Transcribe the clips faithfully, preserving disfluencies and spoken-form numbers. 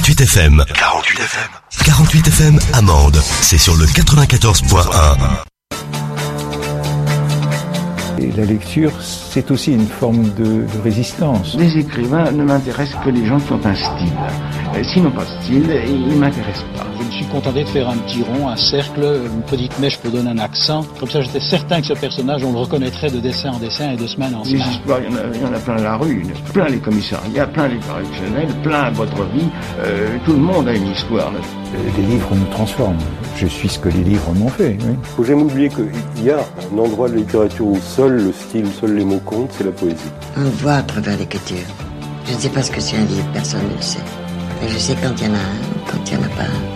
quarante-huit F M. quarante-huit F M. quarante-huit F M Amande. C'est sur le quatre-vingt-quatorze point un. Et la lecture, c'est aussi une forme de, de résistance. Les écrivains ne m'intéressent que les gens qui ont un style. S'ils n'ont pas de style, ils ne m'intéressent pas. Je me suis contenté de faire un petit rond, un cercle, une petite mèche pour donner un accent. Comme ça, j'étais certain que ce personnage, on le reconnaîtrait de dessin en dessin et de semaine en semaine. Les histoires, il y en a, il y en a plein la rue, plein les commissariats, plein les correctionnels, plein votre vie. Euh, tout le monde a une histoire. Les livres nous transforment. Je suis ce que les livres m'ont fait. Oui. Faut jamais oublier qu'il y a un endroit de la littérature où seul le style, seuls les mots comptent, c'est la poésie. On voit à travers l'écriture. Je ne sais pas ce que c'est un livre, personne ne le sait. Mais je sais quand il y en a un, quand il n'y en a pas un.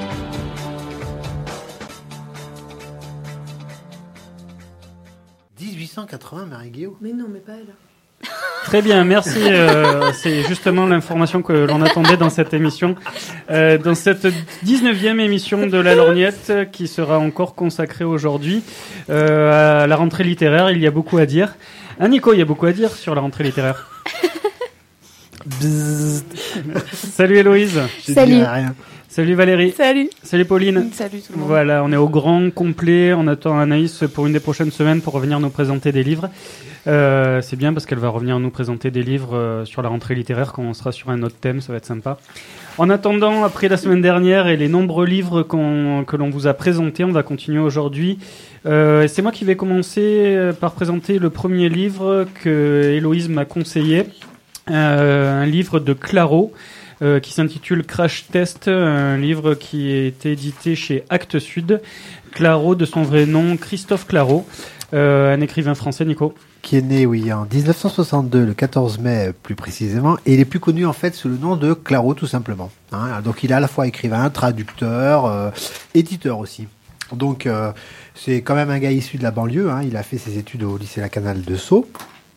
dix-huit cent quatre-vingts, Marie-Guillaume. Mais non, mais pas elle. Très bien, merci. Euh, c'est justement l'information que l'on attendait dans cette émission. Euh, dans cette dix-neuvième émission de La Lorgnette, qui sera encore consacrée aujourd'hui euh, à la rentrée littéraire, il y a beaucoup à dire. Hein, Nico, il y a beaucoup à dire sur la rentrée littéraire. Salut Héloïse. Salut. Salut Valérie. Salut. Salut Pauline. Salut tout le monde. Voilà, on est au grand complet. On attend Anaïs pour une des prochaines semaines pour revenir nous présenter des livres. Euh, c'est bien parce qu'elle va revenir nous présenter des livres euh, sur la rentrée littéraire quand on sera sur un autre thème, ça va être sympa. En attendant, après la semaine dernière et les nombreux livres qu'on, que l'on vous a présentés, on va continuer aujourd'hui. Euh, c'est moi qui vais commencer par présenter le premier livre que Héloïse m'a conseillé, euh, un livre de Claro. Euh, qui s'intitule Crash Test, un livre qui a été édité chez Actes Sud. Claro, de son vrai nom, Christophe Claro, euh, un écrivain français, Nico. Qui est né, oui, en dix-neuf cent soixante-deux, le quatorze mai plus précisément, et il est plus connu en fait sous le nom de Claro, tout simplement. Hein, donc il est à la fois écrivain, traducteur, euh, éditeur aussi. Donc euh, c'est quand même un gars issu de la banlieue, hein, il a fait ses études au lycée Lacanal de Sceaux.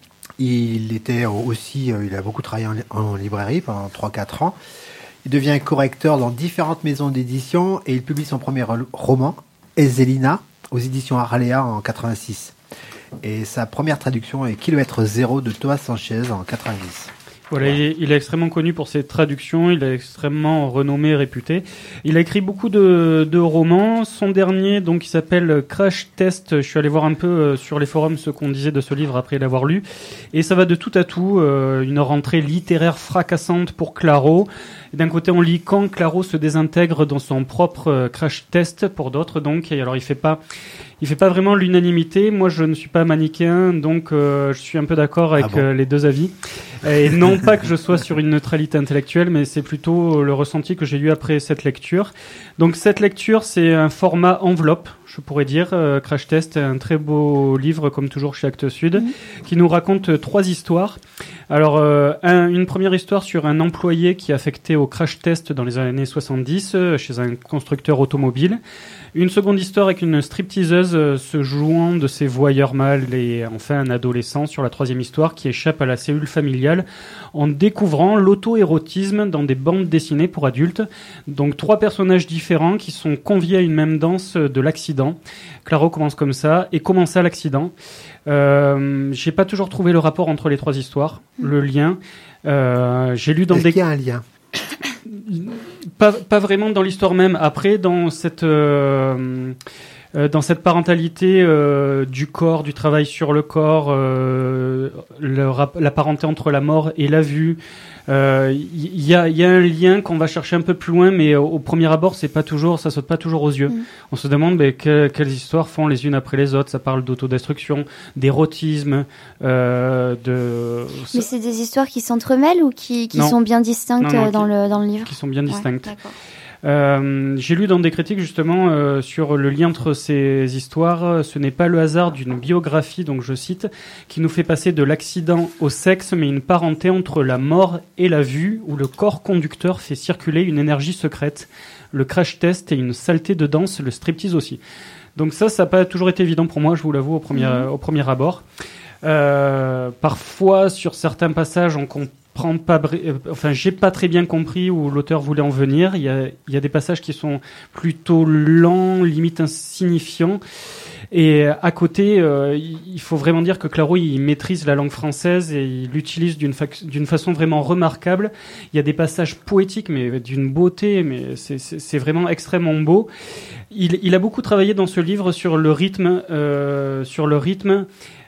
Il était aussi, il a beaucoup travaillé en, en librairie pendant trois quatre ans. Il devient correcteur dans différentes maisons d'édition et il publie son premier roman, Ezelina, aux éditions Arléa en quatre-vingt-six. Et sa première traduction est Kilomètre Zéro de Thomas Sanchez en quatre-vingt-dix. Voilà, il est, il est extrêmement connu pour ses traductions, il est extrêmement renommé et réputé. Il a écrit beaucoup de, de romans. Son dernier, donc, il s'appelle Crash Test. Je suis allé voir un peu sur les forums ce qu'on disait de ce livre après l'avoir lu. Et ça va de tout à tout, euh, une rentrée littéraire fracassante pour Claro. Et d'un côté, on lit quand Claro se désintègre dans son propre euh, Crash Test pour d'autres, donc. Et alors, il fait pas... Il fait pas vraiment l'unanimité. Moi, je ne suis pas manichéen, donc euh, je suis un peu d'accord avec ah bon euh, les deux avis. Et non pas que je sois sur une neutralité intellectuelle, mais c'est plutôt le ressenti que j'ai eu après cette lecture. Donc cette lecture, c'est un format enveloppe, je pourrais dire. Euh, Crash Test est un très beau livre, comme toujours chez Actes Sud, mmh. qui nous raconte trois histoires. Alors, euh, un, une première histoire sur un employé qui est affecté au Crash Test dans les années soixante-dix euh, chez un constructeur automobile. Une seconde histoire avec une stripteaseuse euh, se jouant de ses voyeurs mâles et enfin un adolescent sur la troisième histoire qui échappe à la cellule familiale en découvrant l'auto-érotisme dans des bandes dessinées pour adultes. Donc trois personnages différents qui sont conviés à une même danse de l'accident. Claro commence comme ça. Et comment ça l'accident ? Euh, j'ai pas toujours trouvé le rapport entre les trois histoires, le lien. Euh, j'ai lu dans Est-ce des... qu'il y a un lien ? Pas, pas vraiment dans l'histoire même. Après, dans cette, euh, euh, dans cette parentalité euh, du corps, du travail sur le corps, euh, le rap- la parenté entre la mort et la vue, il euh, y, y, a, y a un lien qu'on va chercher un peu plus loin, mais au, au premier abord, c'est pas toujours, ça saute pas toujours aux yeux. Mmh. On se demande mais, que, quelles histoires font les unes après les autres. Ça parle d'autodestruction, d'érotisme, euh, de. Mais c'est des histoires qui s'entremêlent ou qui, qui sont bien distinctes non, non, dans, qui, le, dans le livre ? Qui sont bien distinctes. Ouais, d'accord. Euh, j'ai lu dans des critiques justement euh, sur le lien entre ces histoires. Ce n'est pas le hasard d'une biographie, donc je cite, qui nous fait passer de l'accident au sexe, mais une parenté entre la mort et la vue, où le corps conducteur fait circuler une énergie secrète. Le crash test et une saleté de danse, le striptease aussi. Donc ça, ça n'a pas toujours été évident pour moi, je vous l'avoue, au premier, mmh. au premier abord. Euh, parfois, sur certains passages, on comprend comprends pas, euh, enfin, j'ai pas très bien compris où l'auteur voulait en venir. Il y a, il y a des passages qui sont plutôt lents, limite insignifiants. Et à côté, euh, il faut vraiment dire que Clairaut, il maîtrise la langue française et il l'utilise d'une, fa- d'une façon vraiment remarquable. Il y a des passages poétiques, mais d'une beauté, mais c'est, c'est, c'est vraiment extrêmement beau. Il, il a beaucoup travaillé dans ce livre sur le rythme, euh, sur le rythme,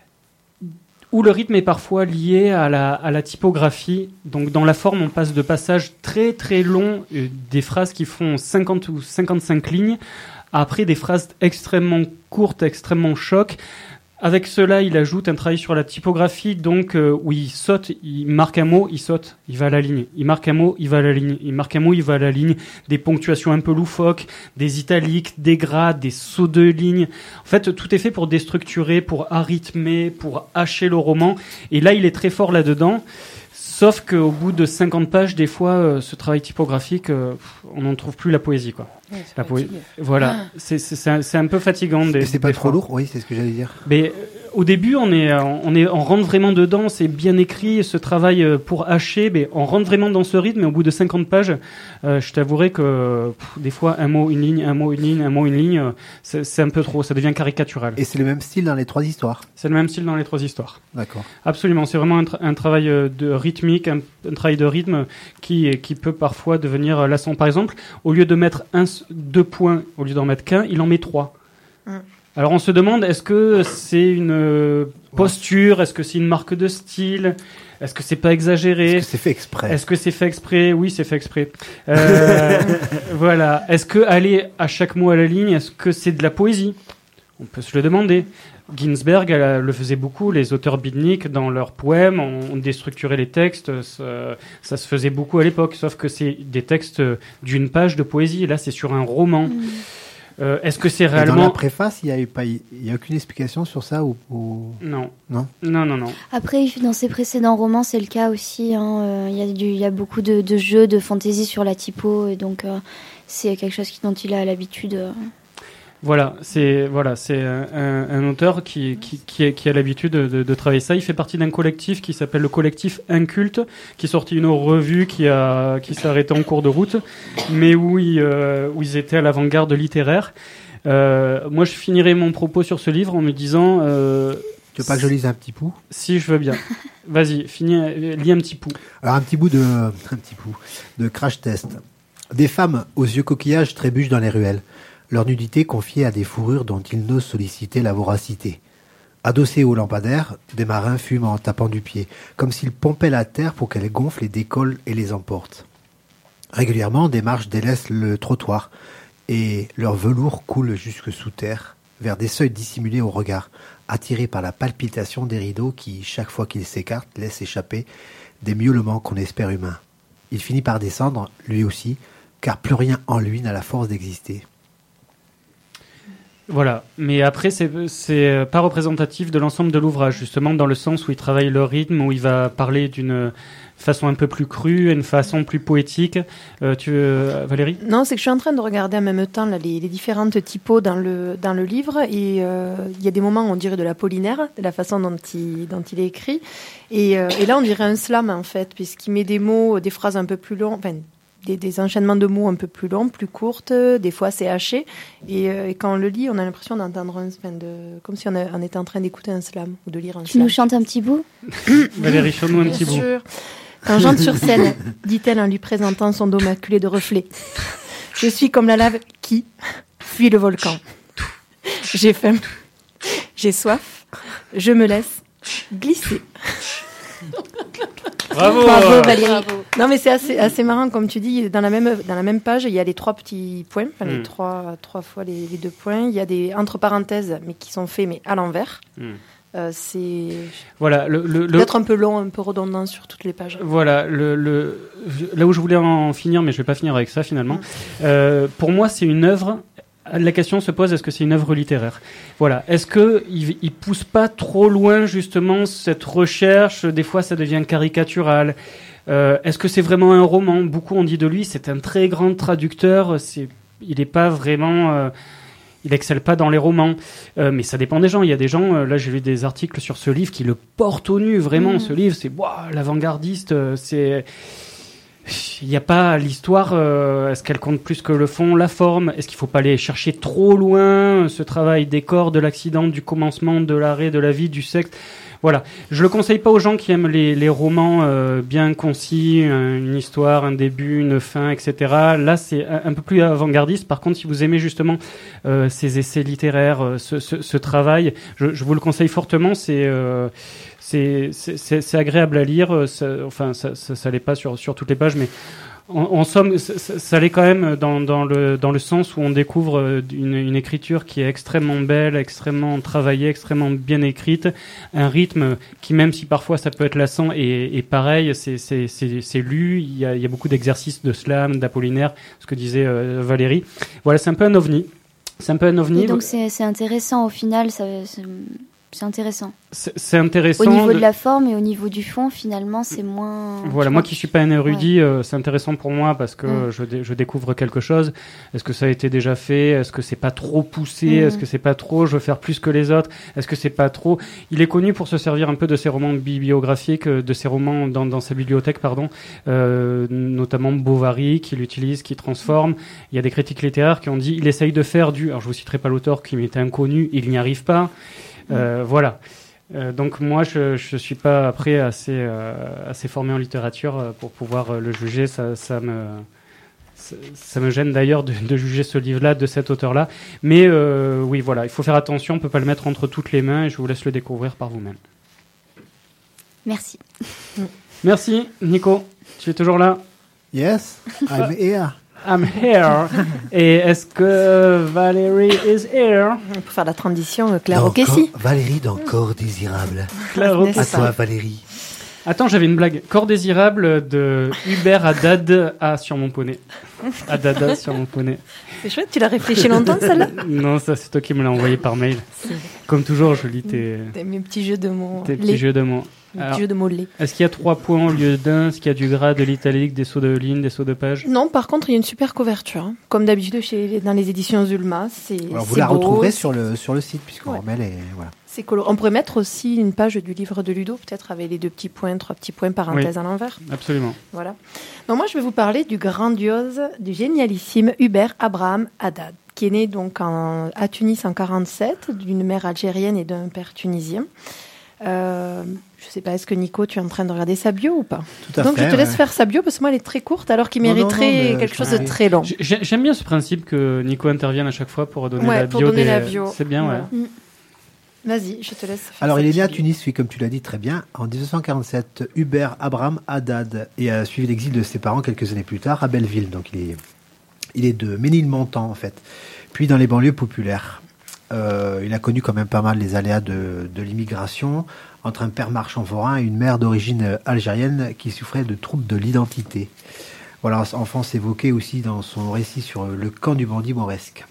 où le rythme est parfois lié à la, à la typographie. Donc dans la forme, on passe de passages très très longs, euh, des phrases qui font cinquante ou cinquante-cinq lignes, après des phrases extrêmement courtes, extrêmement chocs. Avec cela, il ajoute un travail sur la typographie, donc euh, où il saute, il marque un mot, il saute, il va à la ligne. Il marque un mot, il va à la ligne. Il marque un mot, il va à la ligne. Des ponctuations un peu loufoques, des italiques, des gras, des sauts de ligne. En fait, tout est fait pour déstructurer, pour arythmer, pour hacher le roman. Et là, il est très fort là-dedans. Sauf qu'au bout de cinquante pages, des fois, euh, ce travail typographique, euh, on n'en trouve plus la poésie, quoi. Ouais, la poésie. Voilà, ah. c'est, c'est, c'est, un, c'est un peu fatigant. Des, c'est pas des trop fois. lourd, oui, c'est ce que j'allais dire. Mais euh, au début, on est, on est, on rentre vraiment dedans. C'est bien écrit, ce travail pour hacher. Mais on rentre vraiment dans ce rythme. Et au bout de cinquante pages, euh, je t'avouerai que pff, des fois, un mot, une ligne, un mot, une ligne, un mot, une ligne, euh, c'est, c'est un peu trop. Ça devient caricatural. Et c'est le même style dans les trois histoires. C'est le même style dans les trois histoires. D'accord. Absolument. C'est vraiment un, tra- un travail de rythmique, un, un travail de rythme qui, qui peut parfois devenir lassant. Par exemple, au lieu de mettre un, deux points, au lieu d'en mettre qu'un, il en met trois. Mmh. Alors on se demande, est-ce que c'est une posture, est-ce que c'est une marque de style, est-ce que c'est pas exagéré, est-ce que c'est fait exprès, est-ce que c'est fait exprès, oui c'est fait exprès. Euh, voilà. Est-ce que aller à chaque mot à la ligne, est-ce que c'est de la poésie? On peut se le demander. Ginsberg elle, le faisait beaucoup, les auteurs beatniks dans leurs poèmes, on, on déstructurait les textes, ça, ça se faisait beaucoup à l'époque, sauf que c'est des textes d'une page de poésie, et là c'est sur un roman. Mmh. Euh, est-ce que c'est réellement... Et dans la préface, il n'y a, pas, il y a aucune explication sur ça ou, ou... Non. Non. Non, non, non. Après, dans ses précédents romans, c'est le cas aussi. Hein. Euh, il, y a du, il y a beaucoup de, de jeux, de fantaisie sur la typo, et donc euh, c'est quelque chose dont il a l'habitude... Euh... Voilà, c'est voilà, c'est un, un, un auteur qui qui qui a, qui a l'habitude de, de, de travailler ça. Il fait partie d'un collectif qui s'appelle le collectif Inculte, qui est sorti une revue qui a qui s'est arrêtée en cours de route, mais où ils euh, où ils étaient à l'avant-garde littéraire. Euh, moi, je finirai mon propos sur ce livre en me disant. Euh, tu veux pas que je lise un petit bout? Si, je veux bien. Vas-y, finis, lis un petit bout. Alors un petit bout de un petit bout de Crash Test. Des femmes aux yeux coquillages trébuchent dans les ruelles. Leur nudité confiée à des fourrures dont ils n'osent solliciter la voracité. Adossés aux lampadaires, des marins fument en tapant du pied, comme s'ils pompaient la terre pour qu'elle gonfle et décolle et les emporte. Régulièrement, des marches délaissent le trottoir, et leur velours coule jusque sous terre, vers des seuils dissimulés au regard, attirés par la palpitation des rideaux qui, chaque fois qu'ils s'écartent, laissent échapper des miaulements qu'on espère humains. Il finit par descendre, lui aussi, car plus rien en lui n'a la force d'exister. Voilà, mais après c'est c'est pas représentatif de l'ensemble de l'ouvrage, justement dans le sens où il travaille le rythme, où il va parler d'une façon un peu plus crue, une façon plus poétique. Euh, tu veux, Valérie? Non, c'est que je suis en train de regarder en même temps là, les, les différentes typos dans le dans le livre, et il euh, y a des moments où on dirait de l'Apollinaire, de la façon dont il dont il est écrit, et, euh, et là on dirait un slam en fait, puisqu'il met des mots, des phrases un peu plus longues. Enfin, Des, des enchaînements de mots un peu plus longs, plus courtes, des fois c'est haché, et, euh, et quand on le lit, on a l'impression d'entendre un, de, comme si on, a, on était en train d'écouter un slam ou de lire un tu slam. Tu nous chantes un petit bout? Valérie, chante-nous un petit bout. Sûr. Quand j'entre sur scène, dit-elle en lui présentant son dos maculé de reflets, je suis comme la lave qui fuit le volcan. J'ai faim, j'ai soif, je me laisse glisser. Bravo, Bravo Valérie. Bravo. Non mais c'est assez, assez marrant comme tu dis, dans la même dans la même page il y a les trois petits points, enfin mm. les trois trois fois les, les deux points. Il y a des entre parenthèses mais qui sont faits mais à l'envers. Mm. Euh, c'est voilà le, le, peut-être le... un peu long, un peu redondant sur toutes les pages. Voilà le, le là où je voulais en finir, mais je vais pas finir avec ça finalement. Mm. Euh, pour moi c'est une œuvre. La question se pose, est-ce que c'est une œuvre littéraire? Voilà. Est-ce que il, il pousse pas trop loin, justement, cette recherche? Des fois, ça devient caricatural. Euh, est-ce que c'est vraiment un roman? Beaucoup ont dit de lui, c'est un très grand traducteur. C'est, il est pas vraiment, euh, il excelle pas dans les romans. Euh, mais ça dépend des gens. Il y a des gens, euh, là j'ai lu des articles sur ce livre qui le portent au nu, vraiment. Mmh. Ce livre, c'est ouah, l'avant-gardiste, euh, c'est... Il n'y a pas l'histoire, euh, est-ce qu'elle compte plus que le fond, la forme? Est-ce qu'il ne faut pas aller chercher trop loin ce travail des corps, de l'accident, du commencement, de l'arrêt, de la vie, du sexe? Voilà. Je le conseille pas aux gens qui aiment les, les romans euh, bien concis, une histoire, un début, une fin, et cetera. Là, c'est un, un peu plus avant-gardiste. Par contre, si vous aimez justement euh, ces essais littéraires, euh, ce, ce, ce travail, je, je vous le conseille fortement. C'est euh, c'est, c'est, c'est agréable à lire. Ça, enfin, ça, ça, ça l'est pas sur, sur toutes les pages, mais en, en somme, ça, ça l'est quand même dans, dans, le, dans le sens où on découvre une, une écriture qui est extrêmement belle, extrêmement travaillée, extrêmement bien écrite, un rythme qui, même si parfois ça peut être lassant, et, et pareil, c'est, c'est, c'est, c'est lu. Il y a, il y a beaucoup d'exercices de slam, d'apollinaire, ce que disait euh, Valérie. Voilà, c'est un peu un ovni. C'est un peu un ovni. Et donc c'est, c'est intéressant au final. Ça, c'est... C'est intéressant. C'est, c'est intéressant. Au niveau de... de la forme et au niveau du fond, finalement, c'est moins... Voilà, moi qui suis pas un érudit, ouais. euh, c'est intéressant pour moi parce que mm. je, dé- je découvre quelque chose. Est-ce que ça a été déjà fait? Est-ce que c'est pas trop poussé? mm. Est-ce que c'est pas trop? Je veux faire plus que les autres? Est-ce que c'est pas trop? Il est connu pour se servir un peu de ses romans bibliographiques, de ses romans dans, dans sa bibliothèque, pardon, euh, notamment Bovary, qui l'utilise, qui transforme. Il y a des critiques littéraires qui ont dit il essaye de faire du... Alors je vous citerai pas l'auteur qui m'était inconnu, il n'y arrive pas. Euh, mm. Voilà. Euh, donc moi je je suis pas après assez euh, assez formé en littérature euh, pour pouvoir euh, le juger. Ça ça me ça, ça me gêne d'ailleurs de, de juger ce livre-là de cet auteur-là. Mais euh, oui voilà, il faut faire attention. On peut pas le mettre entre toutes les mains et je vous laisse le découvrir par vous-même. Merci. Merci Nico. Tu es toujours là? Yes, I'm here. I'm here. Et est-ce que Valérie is here? Pour faire la transition, Claire Kessi. Valérie dans Corps désirable. Claire À toi, Valérie. Attends, j'avais une blague. Corps désirable de Hubert Haddad à sur mon poney. Haddad sur mon poney. C'est chouette, tu l'as réfléchi longtemps, celle-là? Non, ça c'est toi qui me l'as envoyé par mail. C'est... Comme toujours, je lis tes... Tes mes petits jeux de mots. Tes petits jeux de mots. Alors, jeux de mots lait. Est-ce qu'il y a trois points au lieu d'un? Est-ce qu'il y a du gras, de l'italique, des sauts de ligne, des sauts de page? Non, par contre, il y a une super couverture. Hein. Comme d'habitude chez, dans les éditions Zulma. C'est, Alors, vous c'est la beau, retrouverez c'est... sur le, sur le site, puisqu'on ouais. remet les... Voilà. C'est color... On pourrait mettre aussi une page du livre de Ludo, peut-être avec les deux petits points, trois petits points, parenthèses oui, à l'envers. Absolument. Voilà. Donc moi, je vais vous parler du grandiose, du génialissime Hubert Abraham Haddad, qui est né donc en, à Tunis en quarante-sept, d'une mère algérienne et d'un père tunisien. Euh, je ne sais pas, est-ce que Nico, tu es en train de regarder sa bio ou pas? Tout à Donc fait, je te laisse ouais. faire sa bio parce que moi elle est très courte alors qu'il Non, mériterait non, non, quelque chose de ouais. très long. J'ai, j'aime bien ce principe que Nico intervienne à chaque fois pour donner ouais, la pour bio. donner des... la bio. C'est bien, voilà. ouais. Mmh. Vas-y, je te laisse faire. Alors, il est né à bio. Tunis, oui, comme tu l'as dit très bien, en dix-neuf cent quarante-sept. Hubert Abraham Haddad et a suivi l'exil de ses parents quelques années plus tard à Belleville. Donc, il est, il est de Ménilmontant, en fait. Puis, dans les banlieues populaires. Euh, il a connu quand même pas mal les aléas de, de l'immigration entre un père marchand forain et une mère d'origine algérienne qui souffrait de troubles de l'identité. Voilà, enfance évoquée aussi dans son récit sur le camp du bandit mauresque.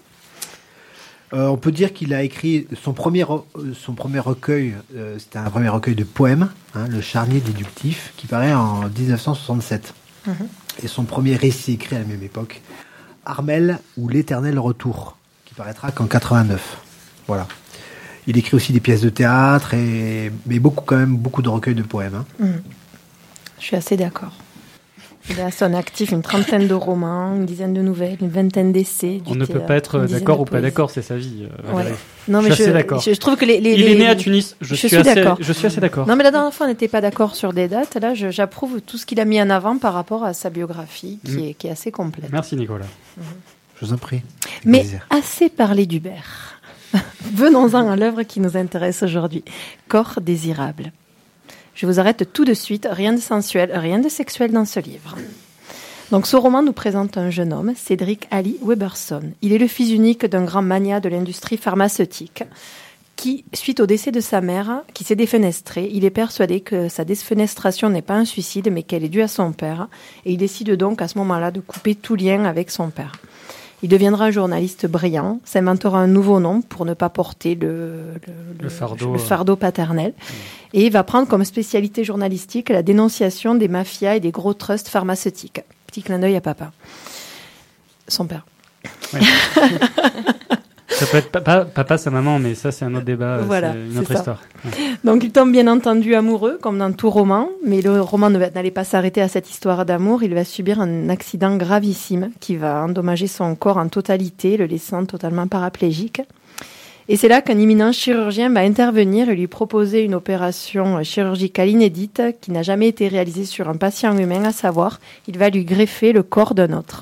Euh, on peut dire qu'il a écrit son premier, son premier recueil, euh, c'était un premier recueil de poèmes, hein, Le Charnier déductif, qui paraît en dix-neuf cent soixante-sept. Mmh. Et son premier récit écrit à la même époque, Armel ou L'Éternel Retour, qui paraîtra qu'en quatre-vingt-neuf. Voilà. Il écrit aussi des pièces de théâtre, et, mais beaucoup, quand même beaucoup de recueils de poèmes. Hein. Mmh. Je suis assez d'accord. Il a à son actif une trentaine de romans, une dizaine de nouvelles, une vingtaine d'essais. On ne théâtre, peut pas être d'accord ou pas d'accord, c'est sa vie. Euh, ouais. Non, mais je suis je, assez d'accord. Je, je trouve que les, les, Il les, est né à Tunis. Je, je suis, suis assez, d'accord. Je suis assez d'accord. Non, mais la dernière fois, on n'était pas d'accord sur des dates. Là, je, j'approuve tout ce qu'il a mis en avant par rapport à sa biographie, qui, mmh. est, qui est assez complète. Merci, Nicolas. Mmh. Je vous en prie. Mais assez parlé d'Hubert. Venons-en à l'œuvre qui nous intéresse aujourd'hui. Corps désirable. Je vous arrête tout de suite. Rien de sensuel, rien de sexuel dans ce livre. Donc, ce roman nous présente un jeune homme, Cédric Ali Weberson. Il est le fils unique d'un grand magnat de l'industrie pharmaceutique qui, suite au décès de sa mère, qui s'est défenestré, il est persuadé que sa défenestration n'est pas un suicide, mais qu'elle est due à son père. Et il décide donc à ce moment-là de couper tout lien avec son père. Il deviendra un journaliste brillant, s'inventera un nouveau nom pour ne pas porter le, le, le, fardeau, le fardeau paternel, mmh. et il va prendre comme spécialité journalistique la dénonciation des mafias et des gros trusts pharmaceutiques. Petit clin d'œil à papa. Son père. Oui. Ça peut être papa, papa, sa maman, mais ça, c'est un autre débat. Voilà, c'est une c'est autre ça. histoire. Ouais. Donc, il tombe bien entendu amoureux, comme dans tout roman, mais le roman ne va- n'allait pas s'arrêter à cette histoire d'amour. Il va subir un accident gravissime qui va endommager son corps en totalité, le laissant totalement paraplégique. Et c'est là qu'un imminent chirurgien va intervenir et lui proposer une opération chirurgicale inédite qui n'a jamais été réalisée sur un patient humain, à savoir, il va lui greffer le corps d'un autre.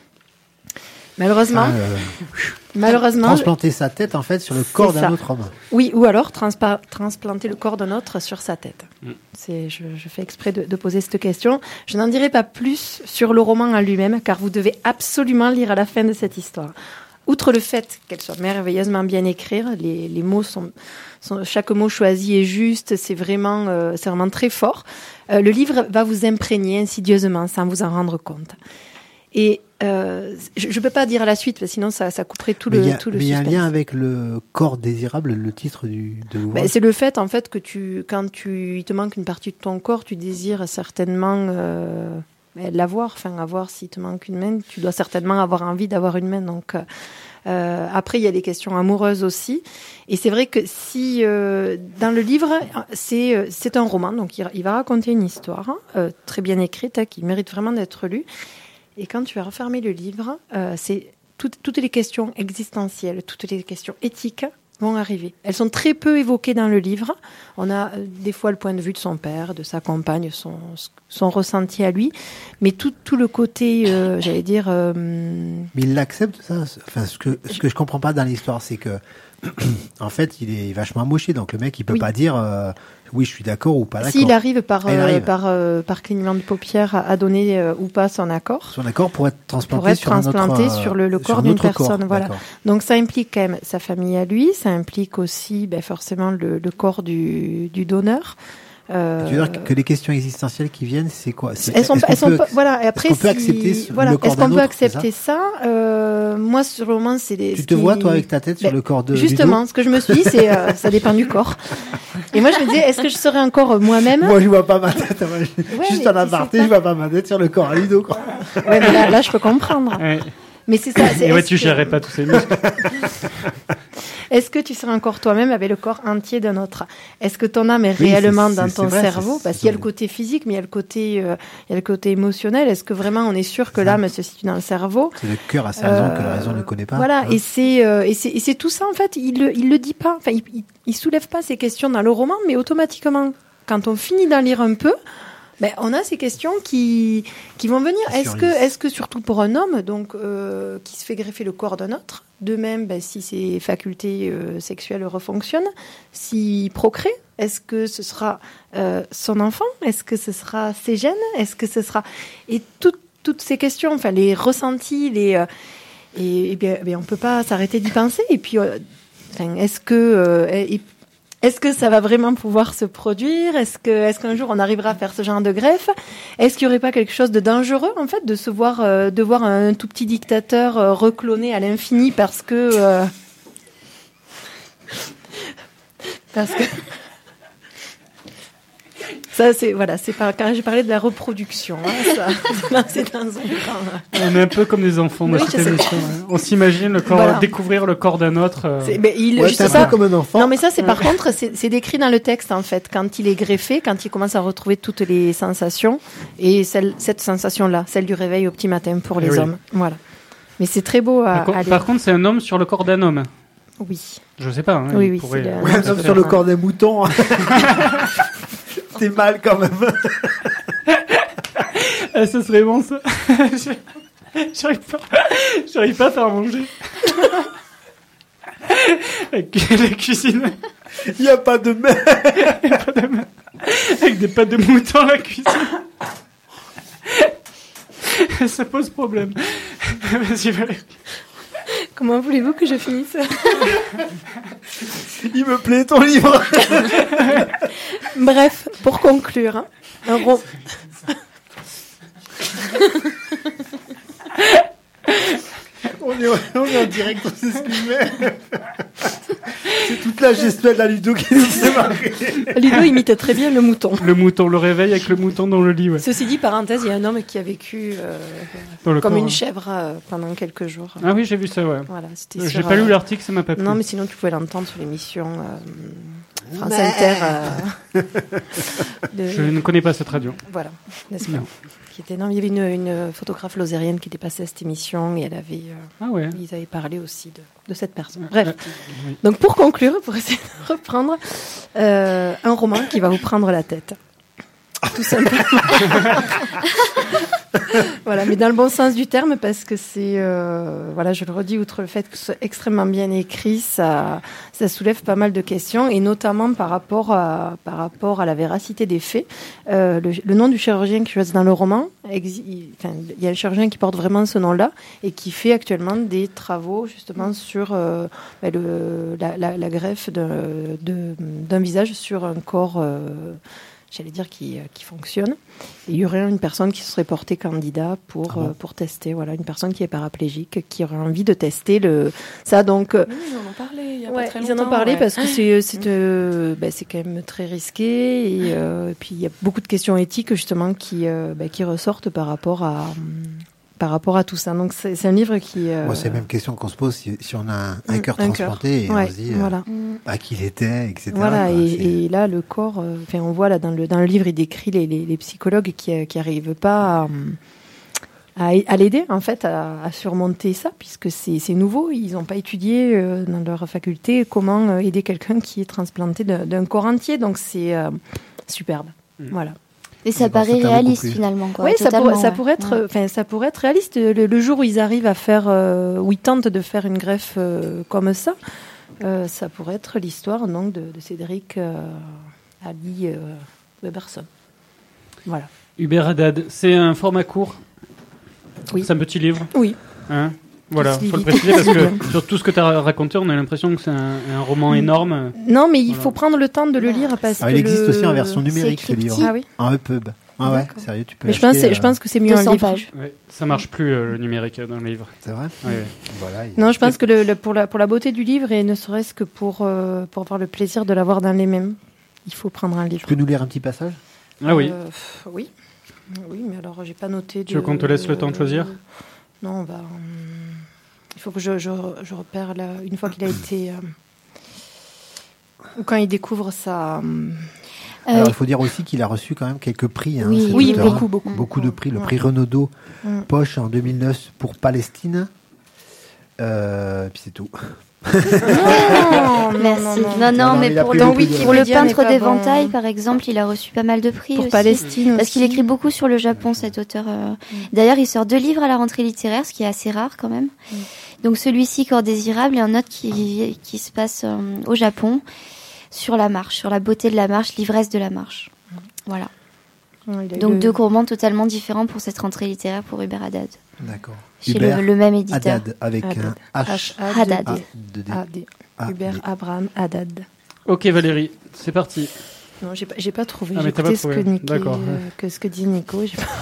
Malheureusement, Enfin, euh, malheureusement, transplanter sa tête en fait sur le corps C'est d'un ça. autre homme. oui, ou alors transpa- transplanter le corps d'un autre sur sa tête. Mm. C'est, je, je fais exprès de, de poser cette question. Je n'en dirai pas plus sur le roman en lui-même, car vous devez absolument lire à la fin de cette histoire. Outre le fait qu'elle soit merveilleusement bien écrite, les, les mots sont, sont, chaque mot choisi est juste, c'est vraiment, euh, c'est vraiment très fort. Euh, le livre va vous imprégner insidieusement sans vous en rendre compte. Et euh, je ne peux pas dire la suite, parce que sinon ça, ça couperait tout Mais le, il y a, tout le mais il y a un suspense. lien avec le corps désirable, le titre du, de l'ouvrage. Ben, c'est le fait en fait que tu, quand tu, il te manque une partie de ton corps, tu désires certainement euh, ben, l'avoir, enfin avoir s'il te manque une main, tu dois certainement avoir envie d'avoir une main. Donc euh, après il y a des questions amoureuses aussi, et c'est vrai que si euh, dans le livre c'est c'est un roman, donc il, il va raconter une histoire euh, très bien écrite hein, qui mérite vraiment d'être lue. Et quand tu vas refermer le livre, euh, c'est toutes, toutes les questions existentielles, toutes les questions éthiques vont arriver. Elles sont très peu évoquées dans le livre. On a euh, des fois le point de vue de son père, de sa compagne, son, son ressenti à lui, mais tout, tout le côté, euh, j'allais dire... Euh, Mais il l'accepte ça. Enfin, ce que ce que je comprends pas dans l'histoire, c'est que en fait, il est vachement amoché, donc le mec, il peut Oui. pas dire euh, oui, je suis d'accord ou pas d'accord. S'il arrive par, Ah, il euh, arrive. par, euh, par clignement de paupières à, à donner euh, ou pas son accord. Son accord pour être transplanté Pour être sur un autre, transplanté euh, sur le, le sur corps un d'une autre corps, personne, voilà. d'accord. Donc ça implique quand même sa famille à lui, ça implique aussi ben, forcément le, le corps du, du donneur. Euh, Tu veux dire que les questions existentielles qui viennent, c'est quoi? C'est- Elles sont, est-ce qu'on elles sont peut- pas, voilà. Et après, est-ce qu'on peut si- accepter ce- voilà, le corps est-ce qu'on d'un peut autre, c'est accepter ça, euh, Moi, sur le moment, c'est des. Tu ce te qui- vois, toi, avec ta tête sur Ben, le corps de Justement, Ludo ce que je me suis dit, c'est, euh, ça dépend du corps. Et moi, je me disais, est-ce que je serais encore moi-même? Moi, je vois pas ma tête. Moi, je- Ouais, juste mais en tu aparté, sais je vois pas ma tête sur le corps à Ludo, quoi. Ouais, mais là, là, je peux comprendre. Ouais. Mais c'est ça. C'est, Et ouais, est-ce tu que- gérerais pas tous ces muscles. Est-ce que tu serais encore toi-même avec le corps entier d'un autre? Est-ce que ton âme est Oui, réellement c'est- dans c'est- ton c'est vrai, cerveau? c'est- Parce c'est- qu'il y a le côté physique, mais il y a le côté, euh, il y a le côté émotionnel. Est-ce que vraiment on est sûr que l'âme se situe dans le cerveau? C'est le cœur à sa raison Euh, que la raison ne connaît pas. Voilà, hein. et c'est euh, et c'est et c'est tout ça en fait. Il le il le dit pas. Enfin, il, il, il soulève pas ces questions dans le roman, mais automatiquement, quand on finit d'en lire un peu, ben on a ces questions qui qui vont venir. Qui Est-ce que surgissent. est-ce que surtout pour un homme, donc euh, qui se fait greffer le corps d'un autre, de même, ben, si ses facultés euh, sexuelles refonctionnent, s'il procrée, est-ce que ce sera euh, son enfant? Est-ce que ce sera ses gènes? Est-ce que ce sera et toutes toutes ces questions, enfin les ressentis, les euh, et, et bien, bien, on peut pas s'arrêter d'y penser. Et puis, euh, enfin, est-ce que, euh, et- est-ce que ça va vraiment pouvoir se produire? Est-ce que, est-ce qu'un jour on arrivera à faire ce genre de greffe? Est-ce qu'il y aurait pas quelque chose de dangereux en fait de se voir, euh, de voir un tout petit dictateur euh, recloné à l'infini parce que, euh, parce que. Ça, c'est, voilà, c'est pas, quand j'ai parlé de la reproduction, hein, ça, là, c'est dans un grand, On est un peu comme des enfants dans Oui, cette je sais. émission. hein. On s'imagine le corps, Voilà. découvrir le corps d'un autre. euh, C'est- mais il, Ouais, juste t'es un ça. peu comme un enfant. Non, mais ça, c'est par contre, c'est c'est décrit dans le texte, en fait. Quand il est greffé, quand il commence à retrouver toutes les sensations, et celle, cette sensation-là, celle du réveil au petit matin pour les Eh oui. hommes. Voilà. Mais c'est très beau à, Par, co- à lire. par contre, c'est un homme sur le corps d'un homme. Oui. Je sais pas. hein, Oui, il oui, pourrait- c'est le- Ouais, sauf sur le corps des moutons. C'est mal quand même. Ah, ça serait bon, ça. J'arrive pas, j'arrive pas à faire manger. La cu- la cuisine. Il n'y a pas de mer. Avec des pâtes de mouton, la cuisine. Ça pose problème. Vas-y, Valérie. Comment voulez-vous que je finisse? Il me plaît ton livre. Bref, pour conclure, hein, un ro- On est, on est en direct, on sait ce qu'il met. C'est toute la gestuelle de Ludo qui nous fait marrer. Ludo imite très bien le mouton. Le mouton, le réveil avec le mouton dans le lit, ouais. Ceci dit, parenthèse, il y a un homme qui a vécu euh, Dans le comme corps, une hein. chèvre euh, pendant quelques jours. Ah oui, j'ai vu ça, ouais. Voilà, c'était J'ai sur, pas euh, lu l'article, ça m'a pas plu. Non, mais sinon, tu pouvais l'entendre sur l'émission euh, France Mais- Inter. euh, de- Je ne connais pas cette radio. Voilà, n'est-ce pas Non. Qui était, non, il y avait une, une photographe lozérienne qui était passée à cette émission et elle avait, euh, Ah ouais. ils avaient parlé aussi de, de cette personne. Bref. Euh, oui. Donc pour conclure, pour essayer de reprendre, euh, un roman qui va vous prendre la tête. Tout simplement. Voilà, mais dans le bon sens du terme, parce que c'est, euh, voilà, je le redis, outre le fait que ce soit extrêmement bien écrit, ça, ça soulève pas mal de questions, et notamment par rapport à, par rapport à la véracité des faits. Euh, le, le nom du chirurgien qui choisit dans le roman, exi- il, enfin, il y a un chirurgien qui porte vraiment ce nom-là et qui fait actuellement des travaux justement sur euh, ben, le, la, la, la greffe de, de, d'un visage sur un corps. Euh, j'allais dire, qui, qui fonctionne. Et il y aurait une personne qui serait portée candidat pour, Ah bon euh, pour tester, voilà, une personne qui est paraplégique, qui aurait envie de tester le, ça. Donc, euh, Oui, ils en ont parlé il y a ouais, pas très ils longtemps. en ont parlé ouais. parce que c'est, c'est, euh, ben, c'est quand même très risqué. Et, euh, et puis, il y a beaucoup de questions éthiques, justement, qui, euh, ben, qui ressortent par rapport à, par rapport à tout ça. Donc, c'est, c'est un livre qui... Euh, Moi, c'est la même question qu'on se pose si, si on a un, un cœur un transplanté cœur. et Ouais, on se dit euh, voilà. à qui il était, et cetera. Voilà, quoi. et, C'est- et là, le corps, euh, enfin, on voit là dans le, dans le livre, il décrit les, les, les psychologues qui, qui arrivent pas à, à, à l'aider, en fait, à, à surmonter ça, puisque c'est, c'est nouveau. Ils n'ont pas étudié euh, dans leur faculté comment euh, aider quelqu'un qui est transplanté d'un, d'un corps entier. Donc, c'est euh, superbe. Mm. Voilà. Et ça Bon, ça paraît t'a réaliste beaucoup plu. finalement, quoi. Oui, ça, totalement, pourrait, ça, ouais. pourrait être, Ouais. enfin, ça pourrait être réaliste. Le, le jour où ils arrivent à faire, euh, où ils tentent de faire une greffe euh, comme ça, euh, ça pourrait être l'histoire donc de, de Cédric euh, Ali euh, Weberson. Voilà. Hubert Haddad, c'est un format court. Oui. C'est un petit livre. Oui. Hein voilà, Qui se faut le lit vite. préciser parce Bien. que sur tout ce que tu as raconté, on a l'impression que c'est un, un roman énorme. Non, mais il Voilà. faut prendre le temps de le lire parce Alors, que il existe le- aussi en version numérique c'est ce livre, cryptique. Ah oui. en E-pub. Ah ouais, D'accord. sérieux, tu peux. Mais je pense, acheter, c'est- je pense que c'est mieux deux un cents livre. pages. Ouais, ça marche plus euh, le numérique euh, dans le livre. C'est vrai. Ouais, ouais. Voilà. il- Non, je pense que le, le- pour, la, pour la beauté du livre et ne serait-ce que pour, euh, pour avoir le plaisir de l'avoir dans les mêmes, il faut prendre un livre. Tu peux nous lire un petit passage? Ah oui. Euh, pff, oui. Oui, mais alors j'ai pas noté. De... Tu veux qu'on te laisse le temps de choisir? Non, on va. hum, Il faut que je, je, je repère là, une fois qu'il a été. euh, ou quand il découvre sa. hum, Euh, Alors, il faut dire aussi qu'il a reçu quand même quelques prix. Hein, Oui, cet oui, auteur, beaucoup, hein. beaucoup. Beaucoup de prix. Le Ouais. prix Renaudot Mm. Poche en deux mille neuf pour Palestine. Euh, puis c'est tout. Non, Merci. Non, non, non, non, mais il a pour pris le, beaucoup de- pour le Wikipédia n'est peintre pas d'éventail, bon. par exemple, il a reçu pas mal de prix Pour aussi. Palestine Parce qu'il aussi. écrit beaucoup sur le Japon, cet auteur. euh. D'ailleurs, il sort deux livres à la rentrée littéraire, ce qui est assez rare quand même. Donc celui-ci, Corps désirable, et un autre qui, qui se passe euh, au Japon, sur la marche, sur la beauté de la marche, l'ivresse de la marche. Voilà. Ouais, il a eu Donc le- deux romans totalement différents pour cette rentrée littéraire pour Hubert Haddad. D'accord. Chez Hubert le, le même éditeur. Haddad avec Haddad. un H. H A Haddad. A D D. A D. Ah, Hubert oui. Abraham Haddad. Ok Valérie, c'est parti. Non, j'ai pas, j'ai pas trouvé. Ah, J'ai mais t'as écouté pas ce que, trouvé. Nicky, D'accord. euh, que ce que dit Nico. J'ai pas...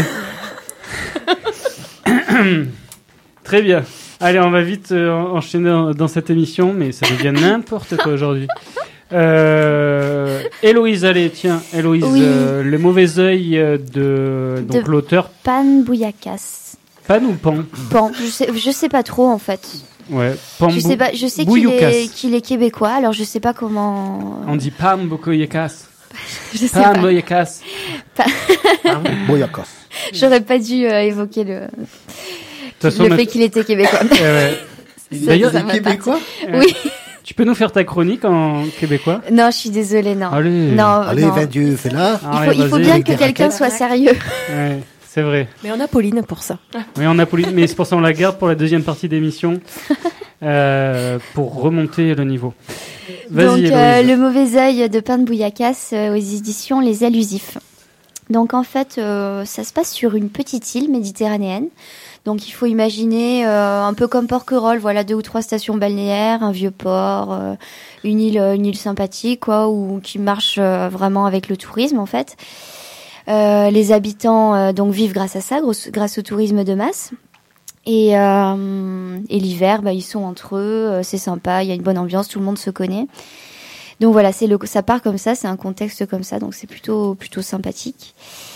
Nickel. Très bien. Allez, on va vite euh, enchaîner dans, dans cette émission, mais ça devient n'importe quoi aujourd'hui. Euh, Héloïse, allez, tiens, Héloïse, Oui. euh, Le mauvais œil euh, de donc De- l'auteur Pan Bouyakas. Pan ou Pan Pan, je sais, je sais pas trop en fait. Ouais, Pan Je sais pas, je sais qu'il Bouyoukas. est, qu'il est québécois, alors je sais pas comment. On dit Pam Bokoyekas. Je sais Pam pas. Boyekas. Boyakos. J'aurais pas dû euh, évoquer le, De toute façon, le ma- fait qu'il était québécois. Eh ouais. Ça- D'ailleurs, ça Il m'a est québécois? Euh, Oui. Tu peux nous faire ta chronique en québécois? Non, je suis désolée, non. Allez. Non, Allez, non. vingt Dieu, fais-la. Il faut, Allez, il faut vas-y. bien Avec que des quelqu'un raquettes. soit sérieux. Ouais, c'est vrai. Mais on a Pauline pour ça. Oui, on a Pauline, mais c'est pour ça qu'on la garde pour la deuxième partie d'émission, euh, pour remonter le niveau. Vas-y, Donc, Héloïse. euh, Le mauvais œil de Pan Bouyakas euh, aux éditions Les Allusifs. Donc, en fait, euh, ça se passe sur une petite île méditerranéenne. Donc, il faut imaginer euh, un peu comme Porquerolles, voilà, deux ou trois stations balnéaires, un vieux port, euh, une île, une île sympathique, quoi, ou qui marche euh, vraiment avec le tourisme, en fait. Euh, les habitants euh, donc vivent grâce à ça, grâce, grâce au tourisme de masse. Et, euh, et l'hiver, bah, ils sont entre eux, euh, c'est sympa, il y a une bonne ambiance, tout le monde se connaît. Donc voilà, c'est le, ça part comme ça, c'est un contexte comme ça, donc c'est plutôt, plutôt sympathique.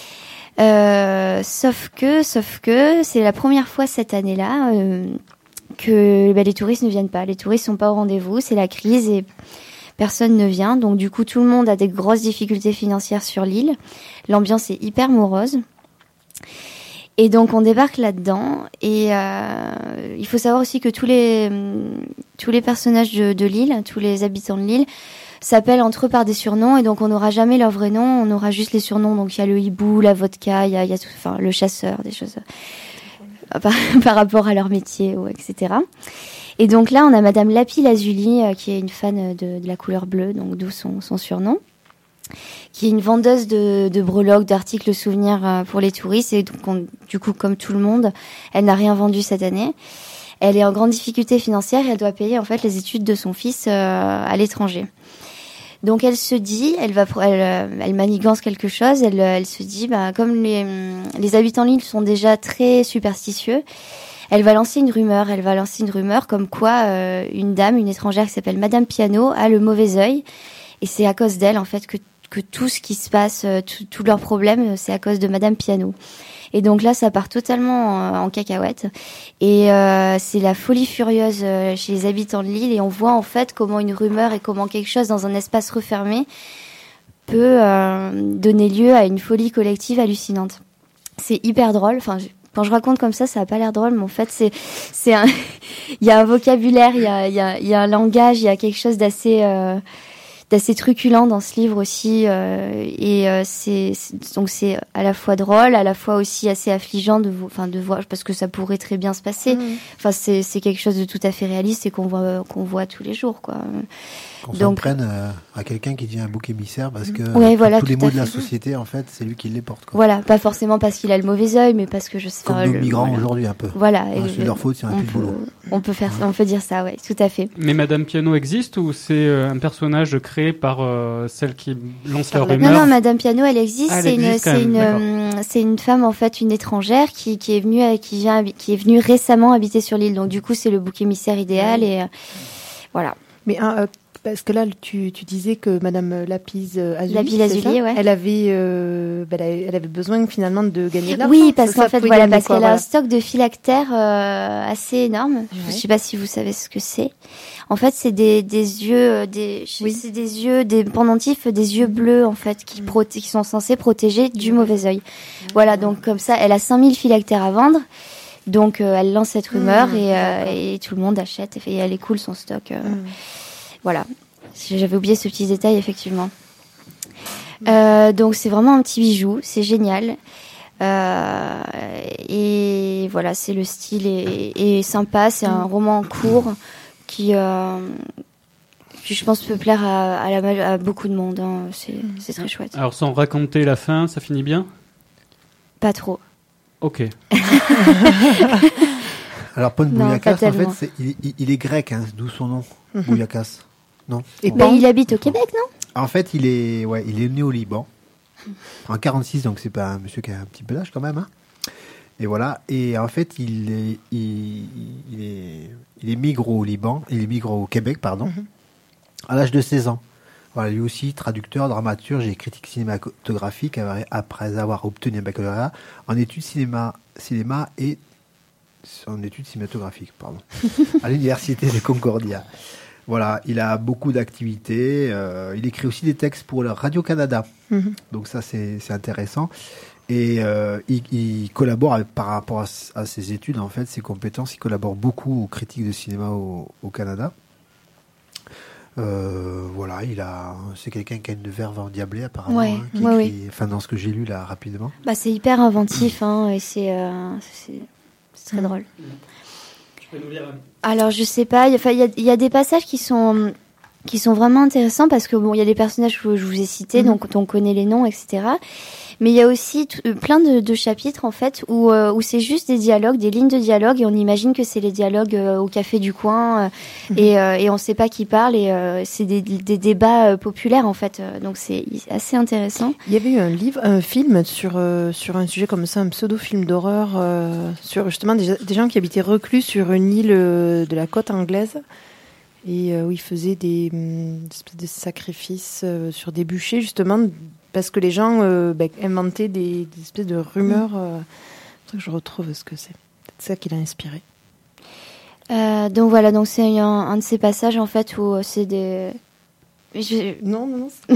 Euh, sauf que, sauf que, c'est la première fois cette année-là euh, que bah, les touristes ne viennent pas. Les touristes sont pas au rendez-vous, c'est la crise et personne ne vient. Donc du coup, tout le monde a des grosses difficultés financières sur l'île. L'ambiance est hyper morose. Et donc on débarque là-dedans. Et euh, il faut savoir aussi que tous les tous les personnages de, de l'île, tous les habitants de l'île, s'appellent entre eux par des surnoms et donc on n'aura jamais leur vrai nom, on aura juste les surnoms. Donc il y a le hibou, la vodka, il y a, il y a tout, enfin le chasseur, des choses euh, par, par rapport à leur métier, ou et cetera. Et donc là on a Madame Lapi Lazuli euh, qui est une fan de, de la couleur bleue, donc d'où son, son surnom, qui est une vendeuse de, de breloques, d'articles souvenirs euh, pour les touristes et donc on, du coup comme tout le monde, elle n'a rien vendu cette année. Elle est en grande difficulté financière et elle doit payer en fait les études de son fils euh, à l'étranger. Donc elle se dit, elle va, elle, elle manigance quelque chose. Elle, elle se dit, bah comme les les habitants de l'île sont déjà très superstitieux, elle va lancer une rumeur. Elle va lancer une rumeur comme quoi euh, une dame, une étrangère qui s'appelle Madame Piano, a le mauvais œil, et c'est à cause d'elle en fait que que tout ce qui se passe, tous leurs problèmes, c'est à cause de Madame Piano. Et donc là, ça part totalement en, en cacahuète. Et euh, c'est la folie furieuse euh, chez les habitants de l'île. Et on voit en fait comment une rumeur et comment quelque chose dans un espace refermé peut euh, donner lieu à une folie collective hallucinante. C'est hyper drôle. Enfin, je, quand je raconte comme ça, ça n'a pas l'air drôle, mais en fait, c'est, c'est un, il y a un vocabulaire, il y a, il y a, il y a un langage, il y a quelque chose d'assez, euh, d'assez truculent dans ce livre aussi, euh, et euh, c'est, c'est donc c'est à la fois drôle, à la fois aussi assez affligeant de vous, enfin de voir, parce que ça pourrait très bien se passer. Mmh. Enfin c'est c'est quelque chose de tout à fait réaliste et qu'on voit qu'on voit tous les jours, quoi. Qu'on s'en prenne euh, à quelqu'un qui devient un bouc émissaire parce que ouais, voilà, tous les maux de la société, en fait, c'est lui qui les porte, quoi. Voilà, pas forcément parce qu'il a le mauvais œil, mais parce que je sais. Comme enfin, nos le, migrants voilà. aujourd'hui, un peu. Voilà. Ah, c'est leur faute, c'est un peu de boulot. On peut faire, ça, on peut dire ça, ouais, tout à fait. Mais Madame Piano existe ou c'est euh, un personnage créé par euh, celle qui lance la rumeur? Non, non, Madame Piano, elle existe. Ah, elle c'est existe une, c'est une, euh, c'est une femme en fait, une étrangère qui qui est venue, qui vient, qui est venue récemment habiter sur l'île. Donc du coup, c'est le bouc émissaire idéal oui. et euh, voilà. Mais un. Euh, Parce que là, tu, tu disais que Madame Lapis Lazuli, Lapis Lazuli, ouais. elle avait, euh, ben, elle avait besoin finalement de gagner de l'argent. Oui, parce qu'en fait, voilà, parce quoi, qu'elle voilà. a un stock de phylactères euh, assez énorme. Ouais. Je ne sais pas si vous savez ce que c'est. En fait, c'est des des yeux, des, oui. c'est des yeux, des pendentifs, des yeux bleus en fait qui, mmh. proté- qui sont censés protéger du mauvais œil. Mmh. Voilà, donc comme ça, elle a cinq mille phylactères à vendre. Donc euh, elle lance cette rumeur mmh. et, euh, et tout le monde achète et, et elle écoule son stock. Euh, mmh. Voilà, j'avais oublié ce petit détail, effectivement. Euh, donc c'est vraiment un petit bijou, c'est génial. Euh, et voilà, c'est le style est, est sympa, c'est un roman court qui, euh, qui je pense peut plaire à, à, la, à beaucoup de monde. Hein. C'est, c'est très chouette. Alors sans raconter la fin, ça finit bien ? Pas trop. Ok. Alors Pon Bouillakas, en fait, c'est, il, il, il est grec, hein, d'où son nom, mm-hmm. Bouillakas. Non. Et ben, il habite au Québec, non ? En fait, il est, ouais, il est né au Liban en quarante-six, donc c'est pas un monsieur qui a un petit peu d'âge quand même. Hein. Et voilà. Et en fait, il est, il, il est, il émigre au Liban, il émigre au Québec, pardon, mm-hmm. à l'âge de seize ans. Voilà, lui aussi traducteur, dramaturge et critique cinématographique après avoir obtenu un baccalauréat en études cinéma, cinéma et en études cinématographiques, pardon, à l'université de Concordia. Voilà, il a beaucoup d'activités. Euh, il écrit aussi des textes pour le Radio-Canada. Mm-hmm. Donc ça, c'est, c'est intéressant. Et euh, il, il collabore avec, par rapport à, à ses études, en fait, ses compétences. Il collabore beaucoup aux critiques de cinéma au, au Canada. Euh, voilà, il a, c'est quelqu'un qui a une verve endiablée, apparemment. Ouais, hein, qui ouais, écrit, oui. Enfin, dans ce que j'ai lu, là, rapidement. Bah, c'est hyper inventif, hein, et c'est, euh, c'est, c'est très mmh. drôle. Tu peux nous lire un... Alors, je sais pas, il y, y, y a des passages qui sont, qui sont vraiment intéressants parce que bon, il y a des personnages que je vous ai cités, mmh. donc on connaît les noms, et cetera. Mais il y a aussi t- plein de, de chapitres en fait où, euh, où c'est juste des dialogues, des lignes de dialogue et on imagine que c'est les dialogues euh, au café du coin euh, mmh. et, euh, et on sait pas qui parle et euh, c'est des, des débats euh, populaires en fait. Euh, donc c'est assez intéressant. Il y avait eu un livre, un film sur euh, sur un sujet comme ça, un pseudo-film d'horreur euh, sur justement des, des gens qui habitaient reclus sur une île euh, de la côte anglaise. Et euh, où ils faisaient des, des sacrifices euh, sur des bûchers, justement, parce que les gens euh, bah, inventaient des, des espèces de rumeurs. Euh, que je retrouve ce que c'est. C'est ça qui l'a inspiré. Euh, donc voilà, donc c'est un, un de ces passages, en fait, où c'est des... Je... Non, non, non.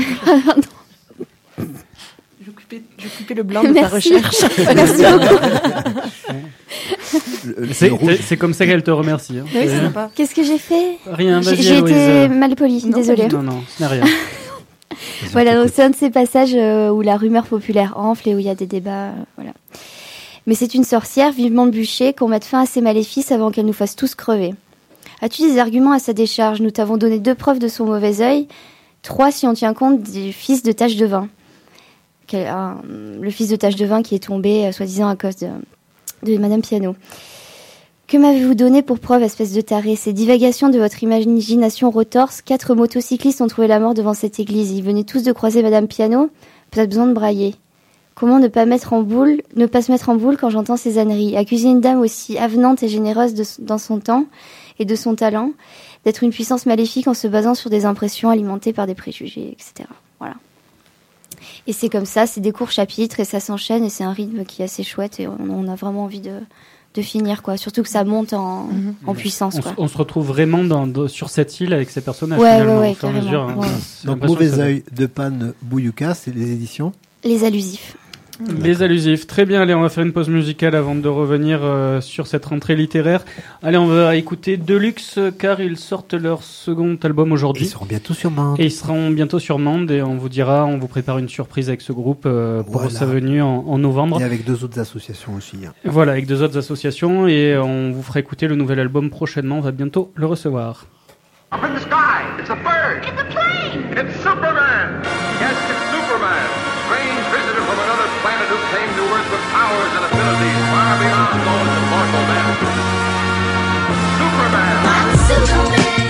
J'ai coupé, j'ai coupé le blanc de ta recherche. Merci beaucoup. C'est, c'est comme ça qu'elle te remercie. Hein. Oui, c'est sympa. Qu'est-ce que j'ai fait? Rien, vas-y, J'ai Aloïse. été mal polie, non, désolée. Non, non, ce n'est rien. Voilà, donc c'est un de ces passages euh, où la rumeur populaire enfle et où il y a des débats. Euh, voilà. Mais c'est une sorcière, vivement bûchée, qu'on mette fin à ses maléfices avant qu'elle nous fasse tous crever. As-tu des arguments à sa décharge? Nous t'avons donné deux preuves de son mauvais œil, trois si on tient compte du fils de Tache de Vin. Quel, euh, le fils de Tache de Vin qui est tombé, euh, soi-disant, à cause de, de Madame Piano. Que m'avez-vous donné pour preuve, espèce de taré? Ces divagations de votre imagination retorse. Quatre motocyclistes ont trouvé la mort devant cette église. Ils venaient tous de croiser Madame Piano. Peut-être besoin de brailler. Comment ne pas mettre en boule, ne pas se mettre en boule quand j'entends ces âneries? Accuser une dame aussi avenante et généreuse de, dans son temps et de son talent, d'être une puissance maléfique en se basant sur des impressions alimentées par des préjugés, et cetera. Voilà. Et c'est comme ça, c'est des courts chapitres et ça s'enchaîne et c'est un rythme qui est assez chouette et on, on a vraiment envie de, de finir, quoi. Surtout que ça monte en, mmh. en puissance, on, quoi. On se retrouve vraiment dans, dans, sur cette île avec ces personnages, ouais, finalement, ouais, ouais, au fur et à mesure. Hein. Ouais. Donc Mauvais œil de Pan Bouyouka, c'est les éditions Les Allusifs. Les Allusifs. Très bien, allez, on va faire une pause musicale avant de revenir euh, sur cette rentrée littéraire. Allez, on va écouter Deluxe, car ils sortent leur second album aujourd'hui. Ils seront bientôt sur Mende. Et ils seront bientôt sur Mende, et on vous dira, on vous prépare une surprise avec ce groupe euh, pour voilà. sa venue en, en novembre. Et avec deux autres associations aussi. Hein. Voilà, avec deux autres associations, et on vous fera écouter le nouvel album prochainement, on va bientôt le recevoir. Up in the sky, it's a bird. It's a plane. It's Superman. Yes, it's Superman. Strange visitor from another planet who came to Earth with powers and abilities far beyond those of mortal men. Superman. I'm Superman.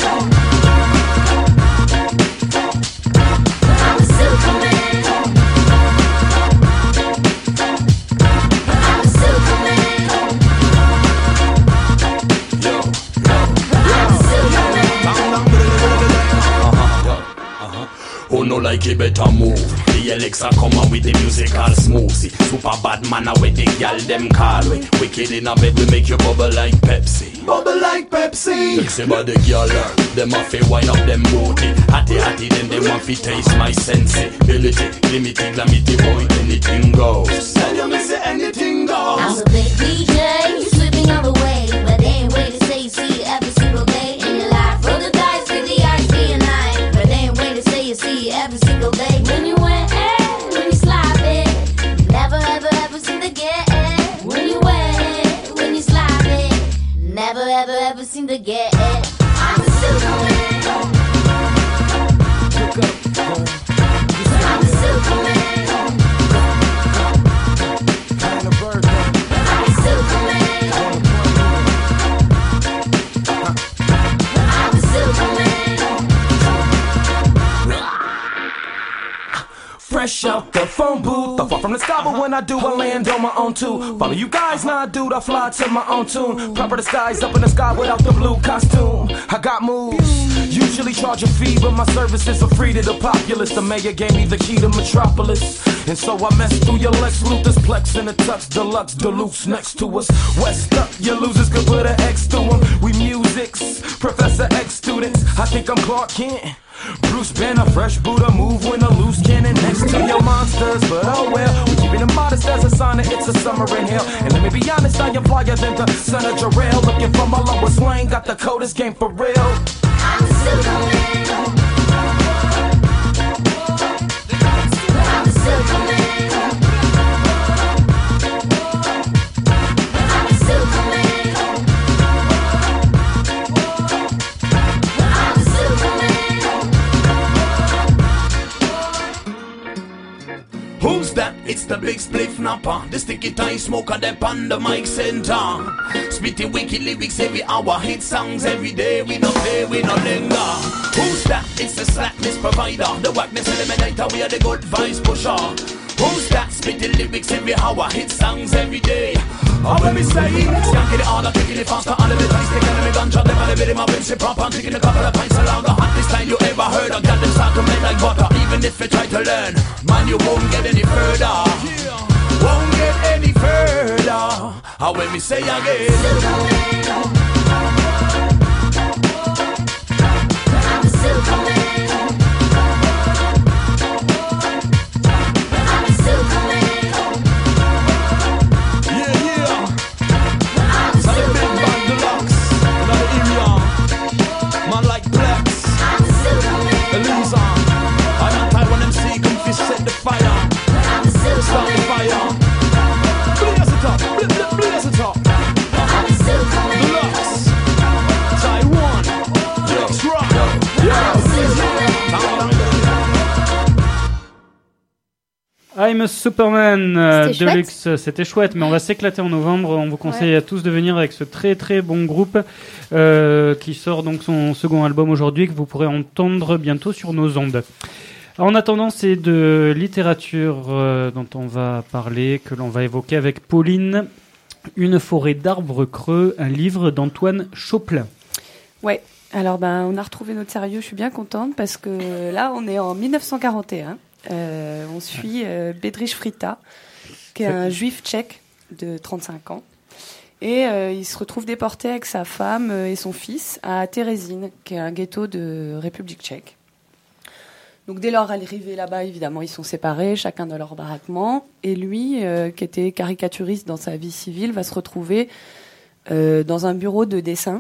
I'm Superman. I'm Superman. Yo, yo, who no like it better move. The Alexa come on with the musical smoothie. Super bad man with the gal them call we. Wicked in a bed we make you bubble like Pepsi. Bubble like Pepsi. Sexy body girl, them a fi wind up them booty. Hatty hatty then them want fi taste my sensibility. Limity glamity boy anything goes. Tell you me say anything goes. I'm a big D J, you slipping on the way, but they ain't way to say you see it every single day in your life. Roll the dice with the ice being night, but they ain't way to say you see it every single day. When you wet, when you slide it, never ever ever seem to get it. When you wet, when you slide it, never ever ever seem to get it. I'm a Superman. I'm a Superman. Fresh out the phone booth, I fall from the sky, but when I do, I land on my own too. Follow you guys, now I do, I fly to my own tune. Proper disguise up in the sky without the blue costume. I got moves, usually charge a fee, but my services are free to the populace. The mayor gave me the key to Metropolis, and so I messed through your Lex Luthor's Plex in a tux, deluxe, deluxe next to us. West up, your losers could put an X to them. We musics, Professor X students. I think I'm Clark Kent. Bruce Banner, fresh Buddha, move when a loose cannon next to your monsters. But oh well, we keeping it modest as a sign that it's a summer in hell. And let me be honest, I am flyer than the son of Jarrell. Looking for my lowest lane, got the coldest game for real. I'm Superman. I'm Superman. I'm Superman. It's the big spliff napper, the sticky tie smoker, that on the mic center. Spitting wicked lyrics every hour, hit songs every day. We no play, we no linger. Who's that? It's the slackness provider, the whackness eliminator. We are the good vibes pusher. Who's that? Spitting lyrics every hour, hit songs every day. Oh, when me say, skanking it harder, kicking it faster, all of the dice, taking me gunshot, them all the bit in my whips, it prop, I'm taking a couple of pints along the hottest time you ever heard of. Got them start to melt like butter, even if you try to learn, man, you won't get any further. Won't get any further. Oh, when me say again, I'm still coming. Set the fire, start the fire. Blaze it up, blaze, blaze it up. Deluxe, Taiwan, X Rock, I'm a Superman euh, C'était Deluxe, chouette. C'était chouette, mais on va s'éclater en novembre. On vous conseille Ouais. à tous de venir avec ce très très bon groupe euh, qui sort donc son second album aujourd'hui, que vous pourrez entendre bientôt sur nos ondes. En attendant, c'est de littérature euh, dont on va parler, que l'on va évoquer avec Pauline. Une forêt d'arbres creux, un livre d'Antoine Chauplin. Ouais, alors ben, on a retrouvé notre sérieux, je suis bien contente, parce que là, on est en dix-neuf cent quarante et un. Euh, on suit euh, Bedřich Frita, qui est un juif tchèque de trente-cinq ans. Et euh, il se retrouve déporté avec sa femme euh, et son fils à Terezín, qui est un ghetto de République tchèque. Donc dès leur arrivée là-bas, évidemment, ils sont séparés, chacun dans leur baraquement. Et lui, euh, qui était caricaturiste dans sa vie civile, va se retrouver euh, dans un bureau de dessin.